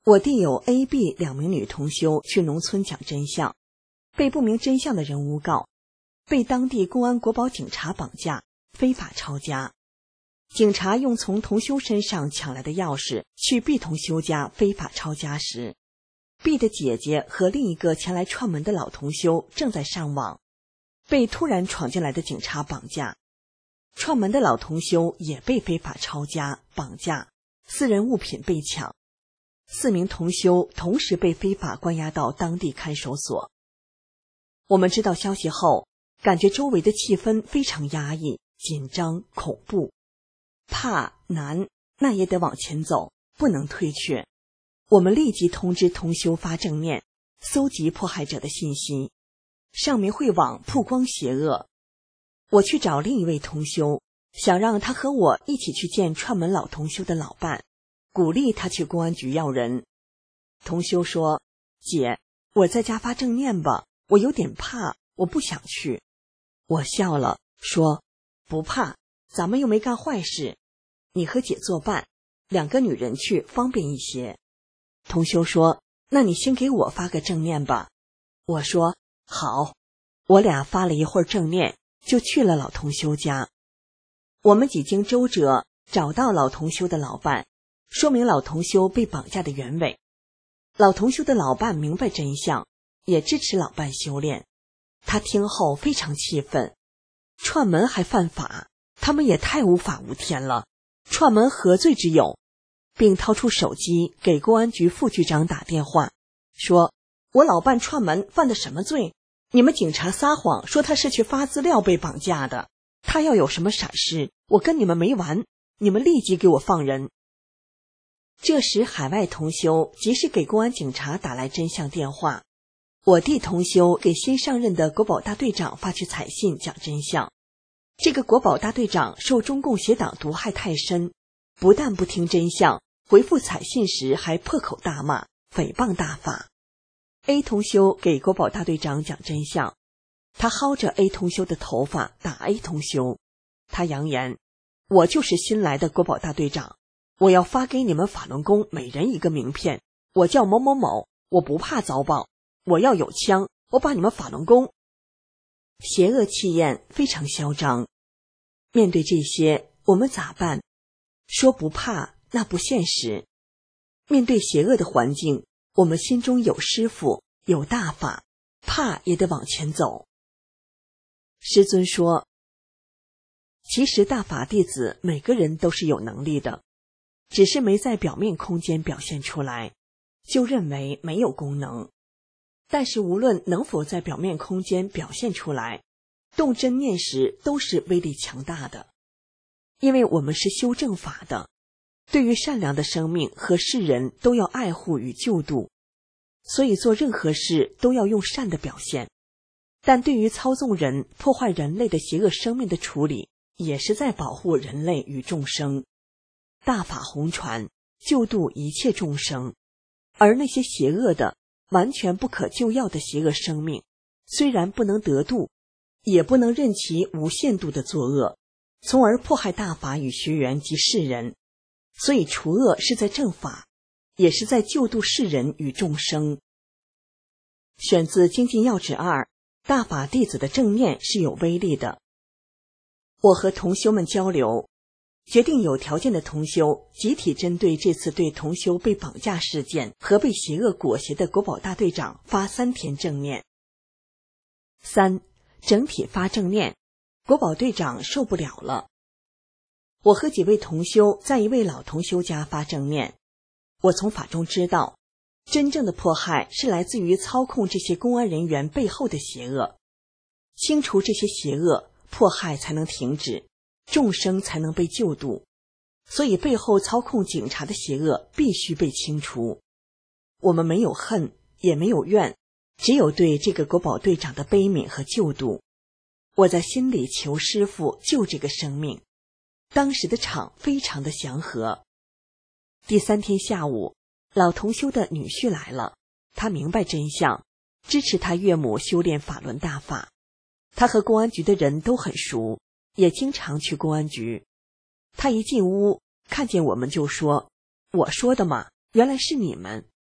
我弟有 A、B 两名女同修去农村讲真相，被不明真相的人诬告，被当地公安国保警察绑架，非法抄家。警察用从同修身上抢来的钥匙去 B 同修家非法抄家时， B 的姐姐和另一个前来串门的老同修正在上网，被突然闯进来的警察绑架。串门的老同修也被非法抄家、绑架，私人物品被抢。四名同修同时被非法关押到当地看守所。我们知道消息后，感觉周围的气氛非常压抑、紧张、恐怖，怕、难，那也得往前走，不能退却。我们立即通知同修发正念，搜集迫害者的信息，上明慧网曝光邪恶。我去找另一位同修，想让他和我一起去见串门老同修的老伴，鼓励他去公安局要人。同修说：姐，我在家发正念吧，我有点怕，我不想去。我笑了，说：不怕，咱们又没干坏事，你和姐作伴，两个女人去方便一些。同修说：那你先给我发个正念吧。我说：好。我俩发了一会儿正念，就去了老同修家。我们几经周折，找到老同修的老伴，说明老同修被绑架的原委。老同修的老伴明白真相，也支持老伴修炼。他听后非常气愤，串门还犯法，他们也太无法无天了，串门何罪之有？并掏出手机给公安局副局长打电话，说：我老伴串门犯的什么罪？你们警察撒谎说他是去发资料被绑架的，他要有什么闪失，我跟你们没完，你们立即给我放人。这时海外同修及时给公安警察打来真相电话，我弟同修给新上任的国保大队长发去彩信讲真相。这个国保大队长受中共邪党毒害太深，不但不听真相，回复彩信时还破口大骂，诽谤大法。A 同修给国保大队长讲真相，他薅着 A 同修的头发打 A 同修。他扬言：我就是新来的国保大队长，我要发给你们法轮功每人一个名片，我叫某某某，我不怕遭报，我要有枪，我把你们法轮功。邪恶气焰非常嚣张。面对这些，我们咋办？说不怕那不现实。面对邪恶的环境，我们心中有师父，有大法，怕也得往前走。师尊说，其实大法弟子每个人都是有能力的，只是没在表面空间表现出来，就认为没有功能。但是无论能否在表面空间表现出来，动真念时都是威力强大的。因为我们是修正法的，对于善良的生命和世人都要爱护与救度，所以做任何事都要用善的表现。但对于操纵人、破坏人类的邪恶生命的处理，也是在保护人类与众生。大法弘传，救度一切众生，而那些邪恶的、完全不可救药的邪恶生命，虽然不能得度，也不能任其无限度的作恶，从而迫害大法与学员及世人。所以除恶是在正法，也是在救度世人与众生。选自《精进要旨二》，大法弟子的正念是有威力的。我和同修们交流，决定有条件的同修集体针对这次对同修被绑架事件和被邪恶裹挟的国保大队长发三天正念。三，整体发正念，国保队长受不了了。我和几位同修在一位老同修家发正念，我从法中知道，真正的迫害是来自于操控这些公安人员背后的邪恶，清除这些邪恶，迫害才能停止，众生才能被救度。所以背后操控警察的邪恶必须被清除。我们没有恨，也没有怨，只有对这个国保队长的悲悯和救度。我在心里求师父救这个生命。当时的场非常的祥和。第三天下午，老同修的女婿来了，他明白真相，支持他岳母修炼法轮大法。他和公安局的人都很熟，也经常去公安局。他一进屋，看见我们就说：我说的嘛，原来是你们，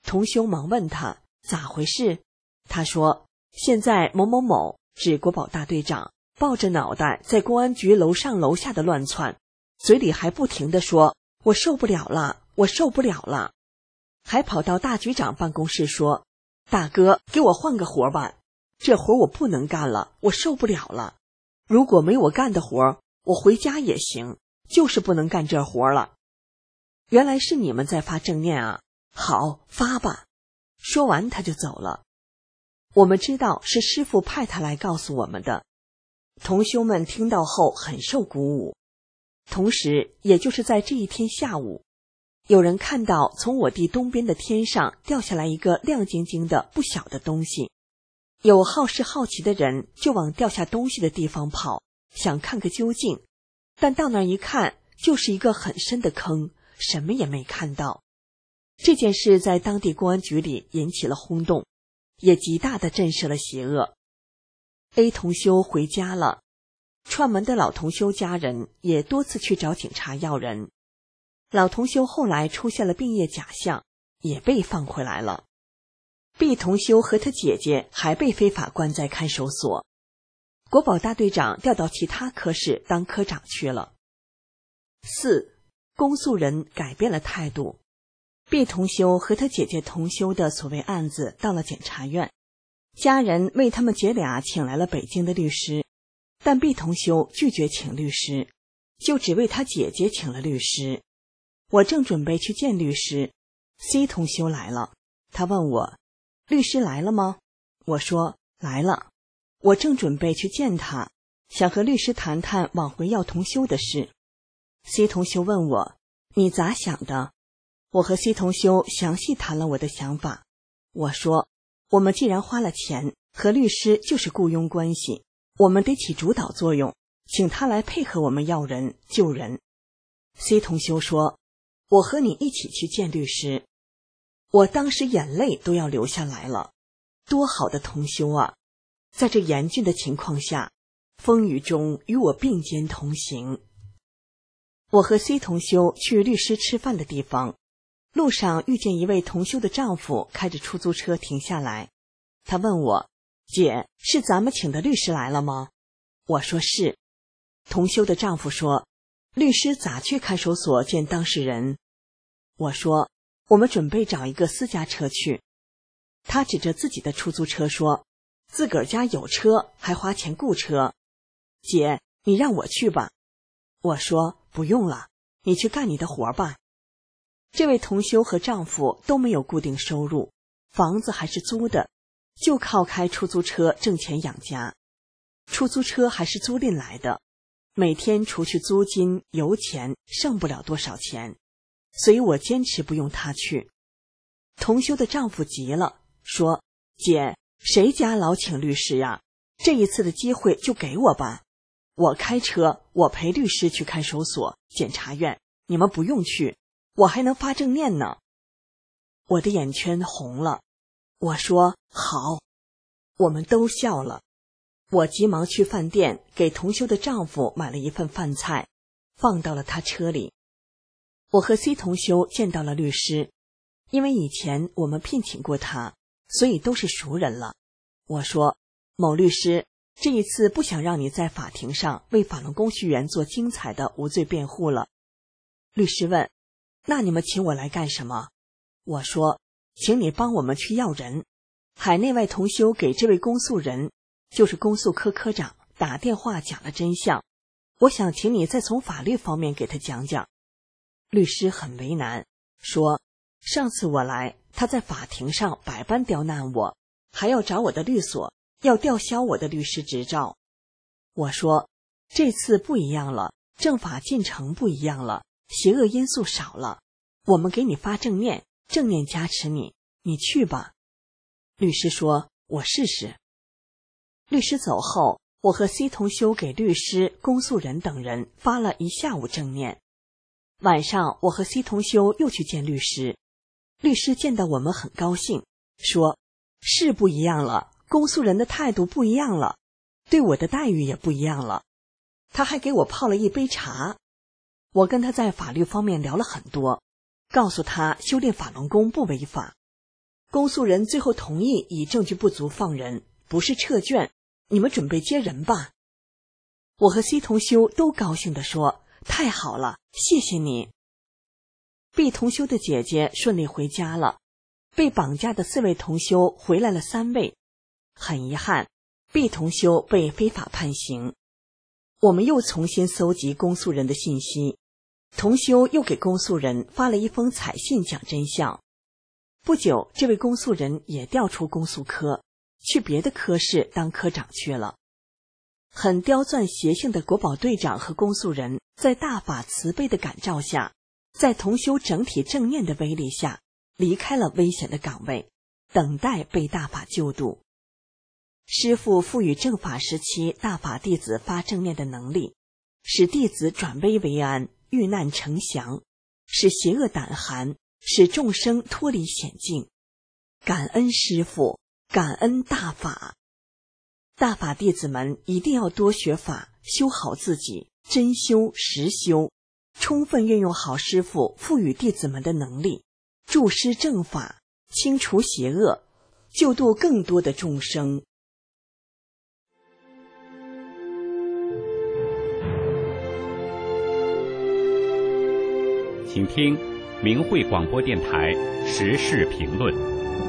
同修忙问他咋回事，他说现在某某某指国保大队长抱着脑袋在公安局楼上楼下的乱窜，嘴里还不停地说我受不了了，我受不了了，还跑到大局长办公室说大哥给我换个活吧，这活我不能干了，我受不了了，如果没我干的活我回家也行，就是不能干这活了。原来是你们在发正念啊，好，发吧。说完他就走了。我们知道是师父派他来告诉我们的。同修们听到后很受鼓舞。同时也就是在这一天下午，有人看到从我地东边的天上掉下来一个亮晶晶的不小的东西，有好事好奇的人就往掉下东西的地方跑，想看个究竟，但到那儿一看就是一个很深的坑，什么也没看到。这件事在当地公安局里引起了轰动，也极大地震慑了邪恶。A 同修回家了，串门的老同修家人也多次去找警察要人。老同修后来出现了病业假象，也被放回来了。B 同修和他姐姐还被非法关在看守所。国保大队长调到其他科室当科长去了。四，公诉人改变了态度。B 同修和他姐姐同修的所谓案子到了检察院，家人为他们姐俩请来了北京的律师，但 B 同修拒绝请律师，就只为他姐姐请了律师。我正准备去见律师， C 同修来了，他问我律师来了吗？我说来了。我正准备去见他，想和律师谈谈往回要同修的事。 C 同修问我你咋想的？我和 C 同修详细谈了我的想法。我说我们既然花了钱，和律师就是雇佣关系，我们得起主导作用，请他来配合我们要人救人。 C 同修说我和你一起去见律师。我当时眼泪都要流下来了，多好的同修啊，在这严峻的情况下，风雨中与我并肩同行。我和 C 同修去律师吃饭的地方，路上遇见一位同修的丈夫开着出租车停下来，他问我姐，是咱们请的律师来了吗？我说是。同修的丈夫说律师咋去看守所见当事人？我说我们准备找一个私家车去。他指着自己的出租车说自个儿家有车还花钱雇车，姐你让我去吧。我说不用了，你去干你的活吧。这位同修和丈夫都没有固定收入，房子还是租的，就靠开出租车挣钱养家。出租车还是租赁来的，每天除去租金油钱剩不了多少钱，所以我坚持不用他去。同修的丈夫急了，说姐，谁家老请律师呀？这一次的机会就给我吧，我开车，我陪律师去看守所、检察院，你们不用去，我还能发正念呢。我的眼圈红了，我说好。我们都笑了。我急忙去饭店给同修的丈夫买了一份饭菜，放到了他车里。我和 C 同修见到了律师，因为以前我们聘请过他，所以都是熟人了。我说某律师，这一次不想让你在法庭上为法轮功学员做精彩的无罪辩护了。律师问那你们请我来干什么？我说请你帮我们去要人。海内外同修给这位公诉人，就是公诉科科长打电话讲了真相，我想请你再从法律方面给他讲讲。律师很为难，说上次我来，他在法庭上百般刁难我，还要找我的律所，要吊销我的律师执照。我说这次不一样了，政法进程不一样了，邪恶因素少了，我们给你发正念，正念加持你，你去吧。律师说我试试。律师走后，我和 C 同修给律师、公诉人等人发了一下午正念。晚上我和 C 同修又去见律师，律师见到我们很高兴，说是不一样了，公诉人的态度不一样了，对我的待遇也不一样了。他还给我泡了一杯茶。我跟他在法律方面聊了很多，告诉他修炼法轮功不违法， 公诉人最后同意以证据不足放人，不是撤卷，你们准备接人吧。我和 C 同修都高兴地说，太好了，谢谢你。B 同修的姐姐顺利回家了，被绑架的四位同修回来了三位。很遗憾， B 同修被非法判刑。我们又重新搜集公诉人的信息，同修又给公诉人发了一封彩信讲真相。不久，这位公诉人也调出公诉科，去别的科室当科长去了。很刁钻邪性的国保队长和公诉人在大法慈悲的感召下，在同修整体正念的威力下，离开了危险的岗位，等待被大法救度。师父赋予正法时期大法弟子发正念的能力，使弟子转危为安，遇难成祥，使邪恶胆寒，使众生脱离险境。感恩师父，感恩大法。大法弟子们一定要多学法，修好自己，真修实修，充分运用好师父赋予弟子们的能力，助施正法，清除邪恶，救度更多的众生。 请听明慧广播电台时事评论。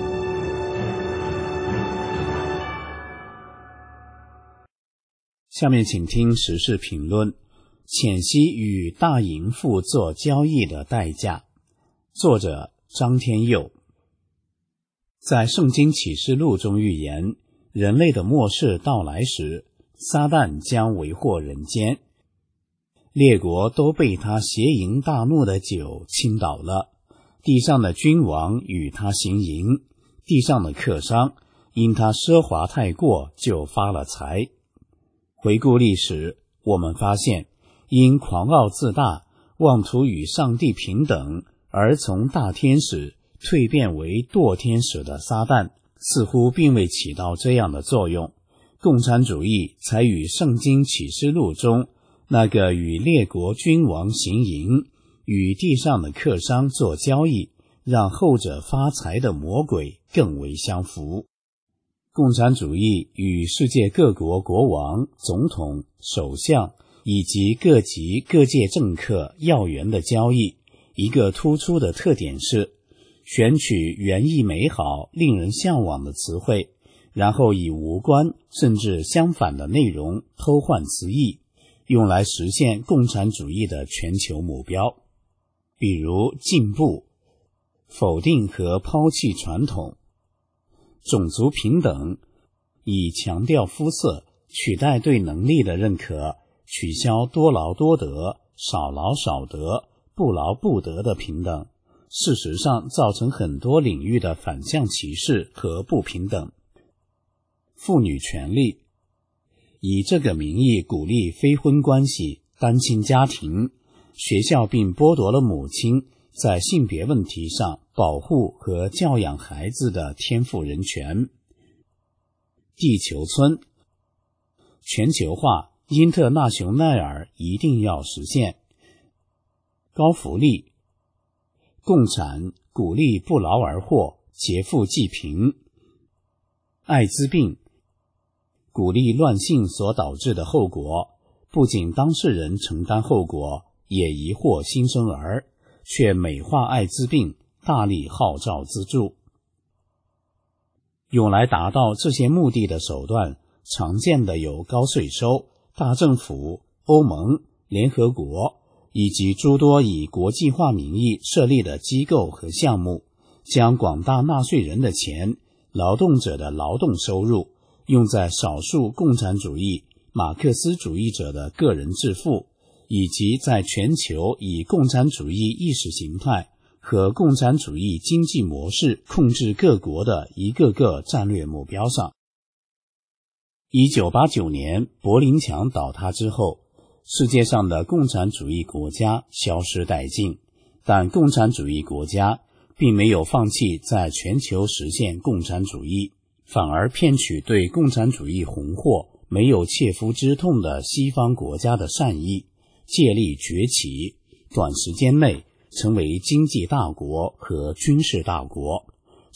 下面请听时事评论：浅溪与大淫妇做交易的代价。作者张天佑。在圣经启示录中预言，人类的末世到来时，撒旦将为祸人间，列国都被他邪淫大怒的酒倾倒了，地上的君王与他行淫，地上的客商因他奢华太过就发了财。回顾历史，我们发现因狂傲自大，妄图与上帝平等，而从大天使蜕变为堕天使的撒旦，似乎并未起到这样的作用。共产主义才与圣经启示录中那个与列国君王行淫，与地上的客商做交易，让后者发财的魔鬼更为相符。共产主义与世界各国国王、总统、首相以及各级各界政客要员的交易，一个突出的特点是选取原意美好、令人向往的词汇，然后以无关甚至相反的内容偷换词义，用来实现共产主义的全球目标。比如进步、否定和抛弃传统、种族平等，以强调肤色取代对能力的认可，取消多劳多得、少劳少得、不劳不得的平等，事实上造成很多领域的反向歧视和不平等。妇女权利，以这个名义鼓励非婚关系、单亲家庭，学校并剥夺了母亲在性别问题上保护和教养孩子的天赋人权。地球村，全球化因特纳雄奈尔一定要实现。高福利，共产鼓励不劳而获，劫富济贫。艾滋病，鼓励乱性所导致的后果，不仅当事人承担后果，也疑惑新生儿，却美化艾滋病，大力号召资助。用来达到这些目的的手段，常见的有高税收、大政府、欧盟、联合国，以及诸多以国际化名义设立的机构和项目，将广大纳税人的钱、劳动者的劳动收入用在少数共产主义、马克思主义者的个人致富，以及在全球以共产主义意识形态和共产主义经济模式控制各国的一个个战略目标上。一九八九年柏林墙倒塌之后，世界上的共产主义国家消失殆尽，但共产主义国家并没有放弃在全球实现共产主义，反而骗取对共产主义红祸没有切肤之痛的西方国家的善意，借力崛起，短时间内成为经济大国和军事大国，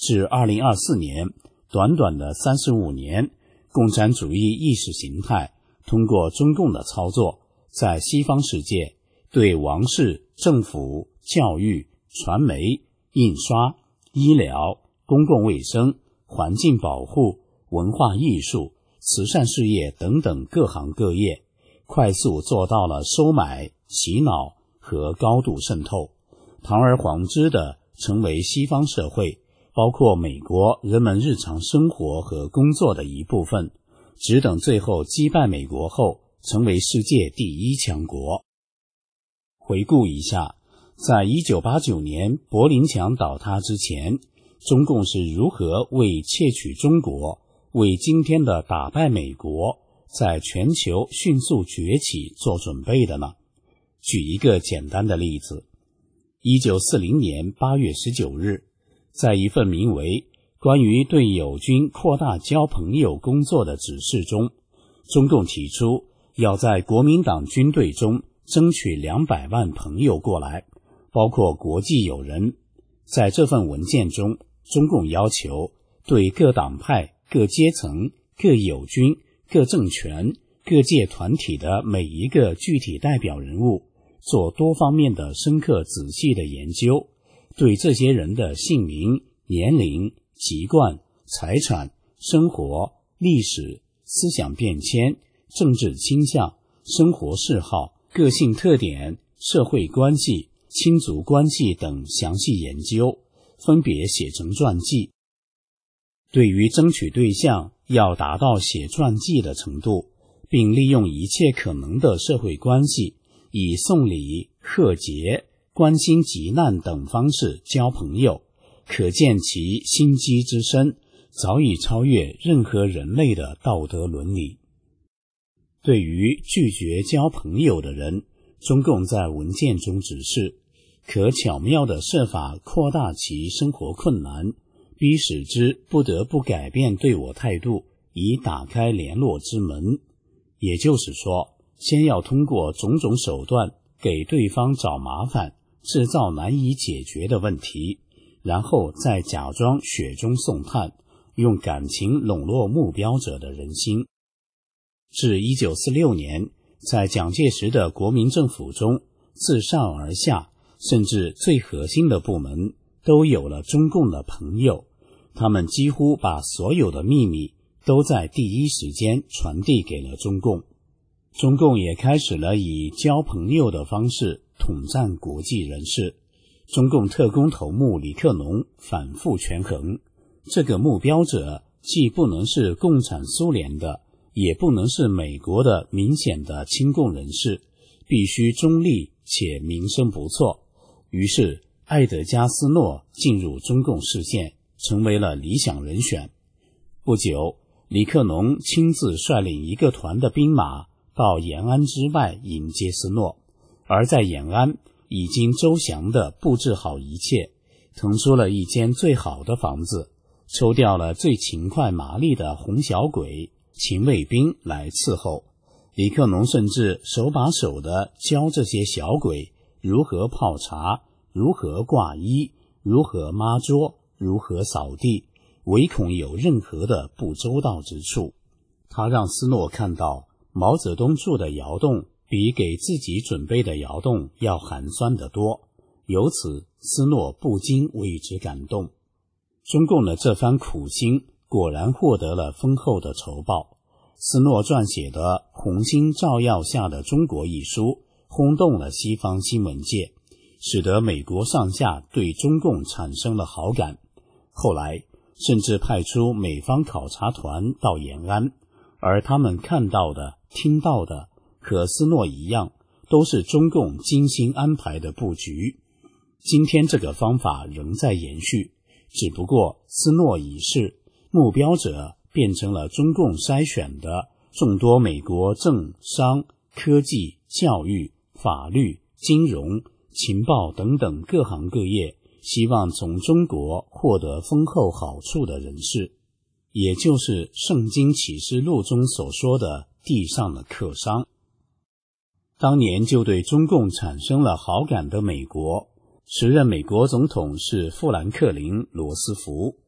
至二零二四年，短短的三十五年，共产主义意识形态通过中共的操作，在西方世界对王室、政府、教育、传媒、印刷、医疗、公共卫生、环境保护、文化艺术、慈善事业等等各行各业，快速做到了收买、洗脑和高度渗透，堂而皇之地成为西方社会，包括美国人们日常生活和工作的一部分，只等最后击败美国后，成为世界第一强国。回顾一下，在一九八九年柏林墙倒塌之前，中共是如何为窃取中国，为今天的打败美国，在全球迅速崛起做准备的呢？举一个简单的例子，一九四零年八月十九日，在一份名为《关于对友军扩大交朋友工作的指示》中，中共提出要在国民党军队中争取两百万朋友过来，包括国际友人。在这份文件中，中共要求对各党派、各阶层、各友军、各政权、各界团体的每一个具体代表人物做多方面的深刻仔细的研究，对这些人的姓名、年龄、习惯、财产、生活、历史、思想变迁、政治倾向、生活嗜好、个性特点、社会关系、亲族关系等详细研究，分别写成传记。对于争取对象要达到写传记的程度，并利用一切可能的社会关系，以送礼、贺节、关心急难等方式交朋友，可见其心机之深，早已超越任何人类的道德伦理。对于拒绝交朋友的人，中共在文件中指示，可巧妙地设法扩大其生活困难，逼使之不得不改变对我态度，以打开联络之门。也就是说，先要通过种种手段给对方找麻烦，制造难以解决的问题，然后再假装雪中送炭，用感情笼络目标者的人心。至一九四六年，在蒋介石的国民政府中，自上而下，甚至最核心的部门都有了中共的朋友，他们几乎把所有的秘密都在第一时间传递给了中共。中共也开始了以交朋友的方式统战国际人士。中共特工头目李克农反复权衡，这个目标者既不能是共产苏联的，也不能是美国的明显的亲共人士，必须中立且名声不错。于是艾德加斯诺进入中共视线，成为了理想人选。不久，李克农亲自率领一个团的兵马到延安之外迎接斯诺，而在延安已经周详地布置好一切，腾出了一间最好的房子，抽调了最勤快麻利的红小鬼、勤卫兵来伺候。李克农甚至手把手地教这些小鬼如何泡茶，如何挂衣，如何抹桌，如何扫地，唯恐有任何的不周到之处。他让斯诺看到毛泽东住的窑洞比给自己准备的窑洞要寒酸得多，由此斯诺不禁为之感动。中共的这番苦心果然获得了丰厚的酬报。斯诺撰写的《红星照耀下的中国》一书轰动了西方新闻界，使得美国上下对中共产生了好感。后来甚至派出美方考察团到延安，而他们看到的、听到的和斯诺一样，都是中共精心安排的布局。今天这个方法仍在延续，只不过斯诺已逝，目标者变成了中共筛选的众多美国政商科技教育法律金融情报等等各行各业希望从中国获得丰厚好处的人士，也就是圣经启示录中所说的地上的客商。当年就对中共产生了好感的美国，时任美国总统是富兰克林·罗斯福，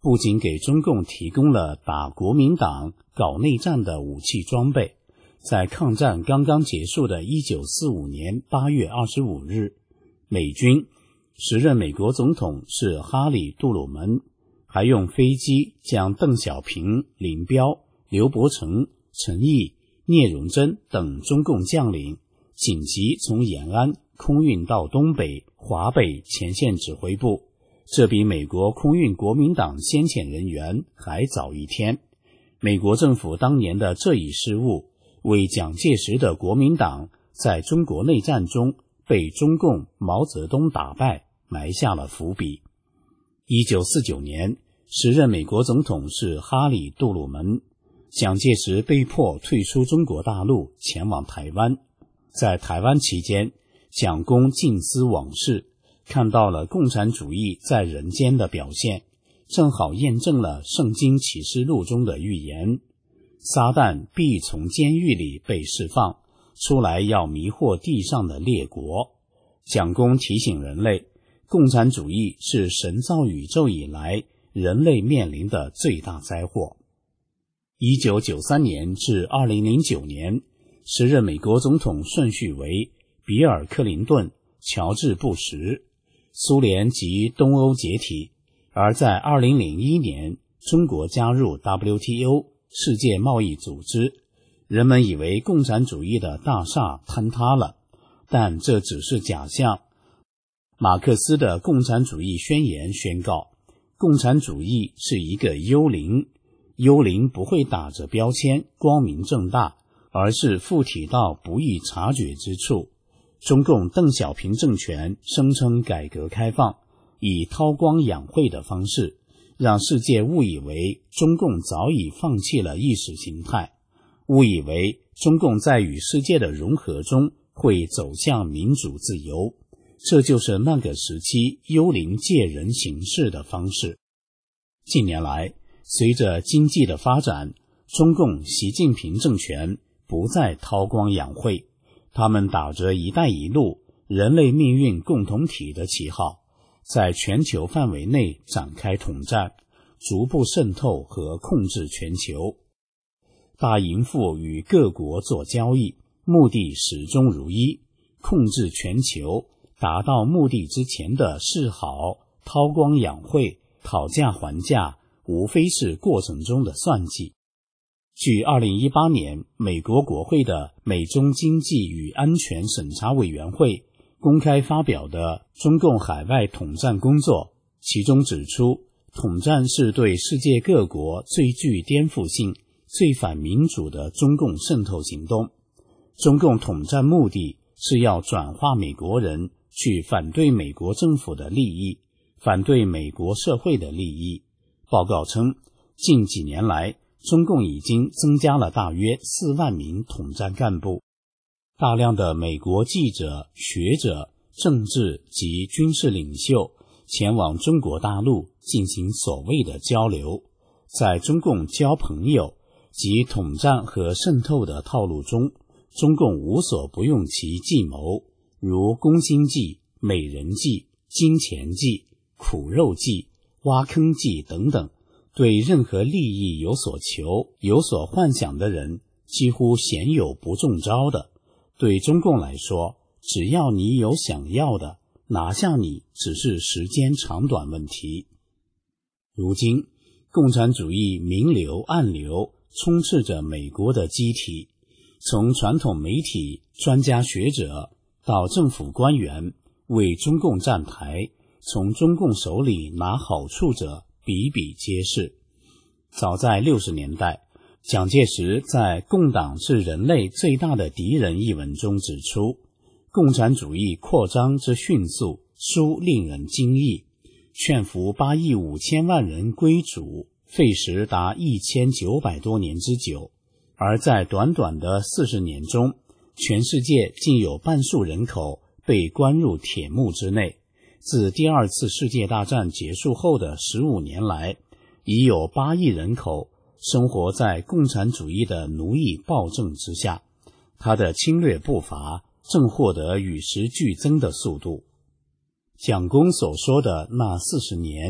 不仅给中共提供了打国民党搞内战的武器装备，在抗战刚刚结束的一九四五年八月二十五日，美军时任美国总统是哈里·杜鲁门，还用飞机将邓小平、林彪、刘伯承、陈毅、聂荣臻等中共将领紧急从延安空运到东北、华北前线指挥部，这比美国空运国民党先遣人员还早一天。美国政府当年的这一失误，为蒋介石的国民党在中国内战中被中共毛泽东打败埋下了伏笔。一九四九年，时任美国总统是哈里·杜鲁门，蒋介石被迫退出中国大陆，前往台湾。在台湾期间，蒋公静思往事，看到了共产主义在人间的表现，正好验证了圣经启示录中的预言，撒旦必从监狱里被释放出来，要迷惑地上的列国。蒋公提醒人类，共产主义是神造宇宙以来人类面临的最大灾祸。一九九三年至二零零九年，时任美国总统顺序为比尔·克林顿、乔治·布什，苏联及东欧解体。而在二零零一年，中国加入 W T O 世界贸易组织，人们以为共产主义的大厦坍塌了，但这只是假象。马克思的共产主义宣言宣告，共产主义是一个幽灵，幽灵不会打着标签光明正大，而是附体到不易察觉之处。中共邓小平政权声称改革开放，以韬光养晦的方式，让世界误以为中共早已放弃了意识形态，误以为中共在与世界的融合中会走向民主自由。这就是那个时期幽灵借人行事的方式。近年来，随着经济的发展，中共习近平政权不再韬光养晦，他们打着一带一路、人类命运共同体的旗号，在全球范围内展开统战，逐步渗透和控制全球。大淫妇与各国做交易，目的始终如一，控制全球，达到目的之前的示好、韬光养晦、讨价还价，无非是过程中的算计。据二零一八年美国国会的美中经济与安全审查委员会公开发表的中共海外统战工作，其中指出，统战是对世界各国最具颠覆性、最反民主的中共渗透行动。中共统战目的是要转化美国人去反对美国政府的利益，反对美国社会的利益。报告称，近几年来，中共已经增加了大约四万名统战干部，大量的美国记者、学者、政治及军事领袖前往中国大陆进行所谓的交流，在中共交朋友及统战和渗透的套路中，中共无所不用其计谋，如攻心计、美人计、金钱计、苦肉计、挖坑计等等，对任何利益有所求、有所幻想的人，几乎鲜有不中招的。对中共来说，只要你有想要的，拿下你只是时间长短问题。如今，共产主义明流暗流充斥着美国的机体，从传统媒体、专家学者到政府官员为中共站台，从中共手里拿好处者比比皆是。早在六十年代，蒋介石在《共党是人类最大的敌人》一文中指出，共产主义扩张之迅速，殊令人惊异，劝服八亿五千万人归主，费时达一千九百多年之久。而在短短的四十年中，全世界竟有半数人口被关入铁幕之内。自第二次世界大战结束后的十五年来，已有八亿人口生活在共产主义的奴役暴政之下，他的侵略步伐正获得与时俱增的速度。蒋公所说的那四十年，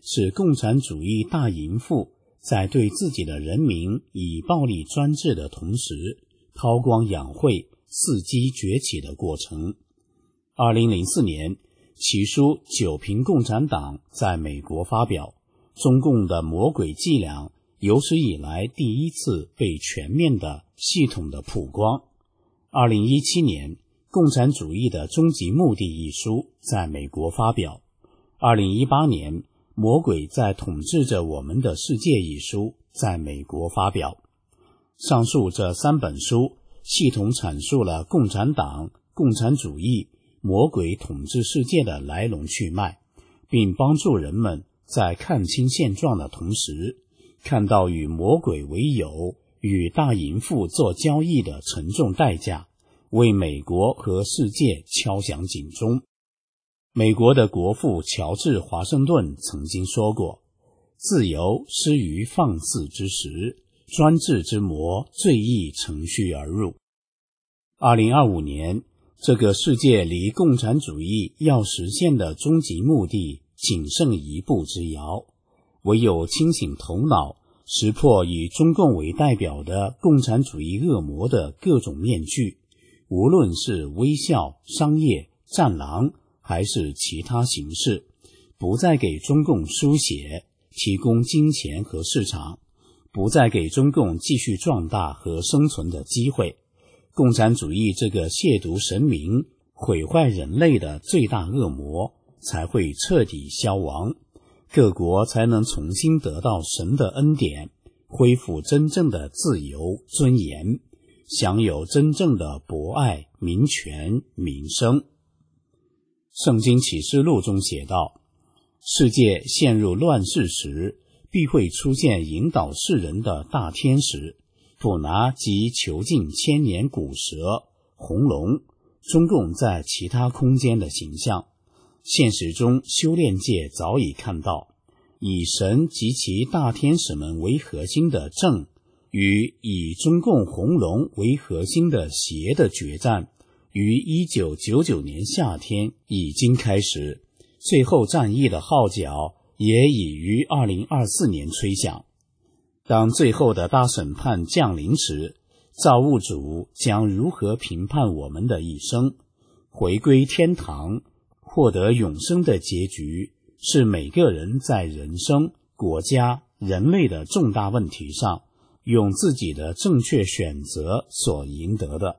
是共产主义大淫妇在对自己的人民以暴力专制的同时，韬光养晦、伺机崛起的过程。二零零四年，其书《九评共产党》在美国发表，中共的魔鬼伎俩有史以来第一次被全面的、系统的曝光。二零一七年，《共产主义的终极目的》一书在美国发表。二零一八年，《魔鬼在统治着我们的世界》一书在美国发表。上述这三本书系统阐述了共产党、共产主义、魔鬼统治世界的来龙去脉，并帮助人们在看清现状的同时，看到与魔鬼为友、与大淫妇做交易的沉重代价，为美国和世界敲响警钟。美国的国父乔治·华盛顿曾经说过，自由失于放肆之时，专制之魔最易乘虚而入。二零二五年，这个世界离共产主义要实现的终极目的仅剩一步之遥，唯有清醒头脑，识破以中共为代表的共产主义恶魔的各种面具，无论是微笑、商业、战狼还是其他形式，不再给中共输血，提供金钱和市场，不再给中共继续壮大和生存的机会，共产主义这个亵渎神明、毁坏人类的最大恶魔才会彻底消亡，各国才能重新得到神的恩典，恢复真正的自由、尊严，享有真正的博爱、民权、民生。圣经启示录中写道，世界陷入乱世时，必会出现引导世人的大天使，捕拿及囚禁千年古蛇、红龙、中共在其他空间的形象。现实中修炼界早已看到，以神及其大天使们为核心的正与以中共红龙为核心的邪的决战于一九九九年夏天已经开始，最后战役的号角也已于二零二四年吹响。当最后的大审判降临时，造物主将如何评判我们的一生？回归天堂，获得永生的结局，是每个人在人生、国家、人类的重大问题上，用自己的正确选择所赢得的。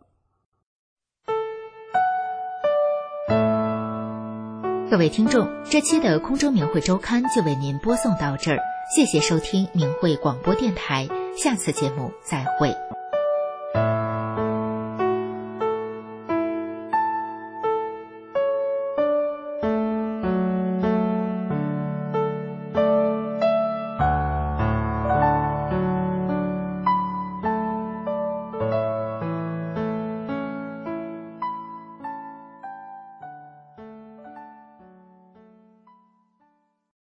各位听众，这期的空中明慧周刊就为您播送到这儿，谢谢收听明慧广播电台，下次节目再会。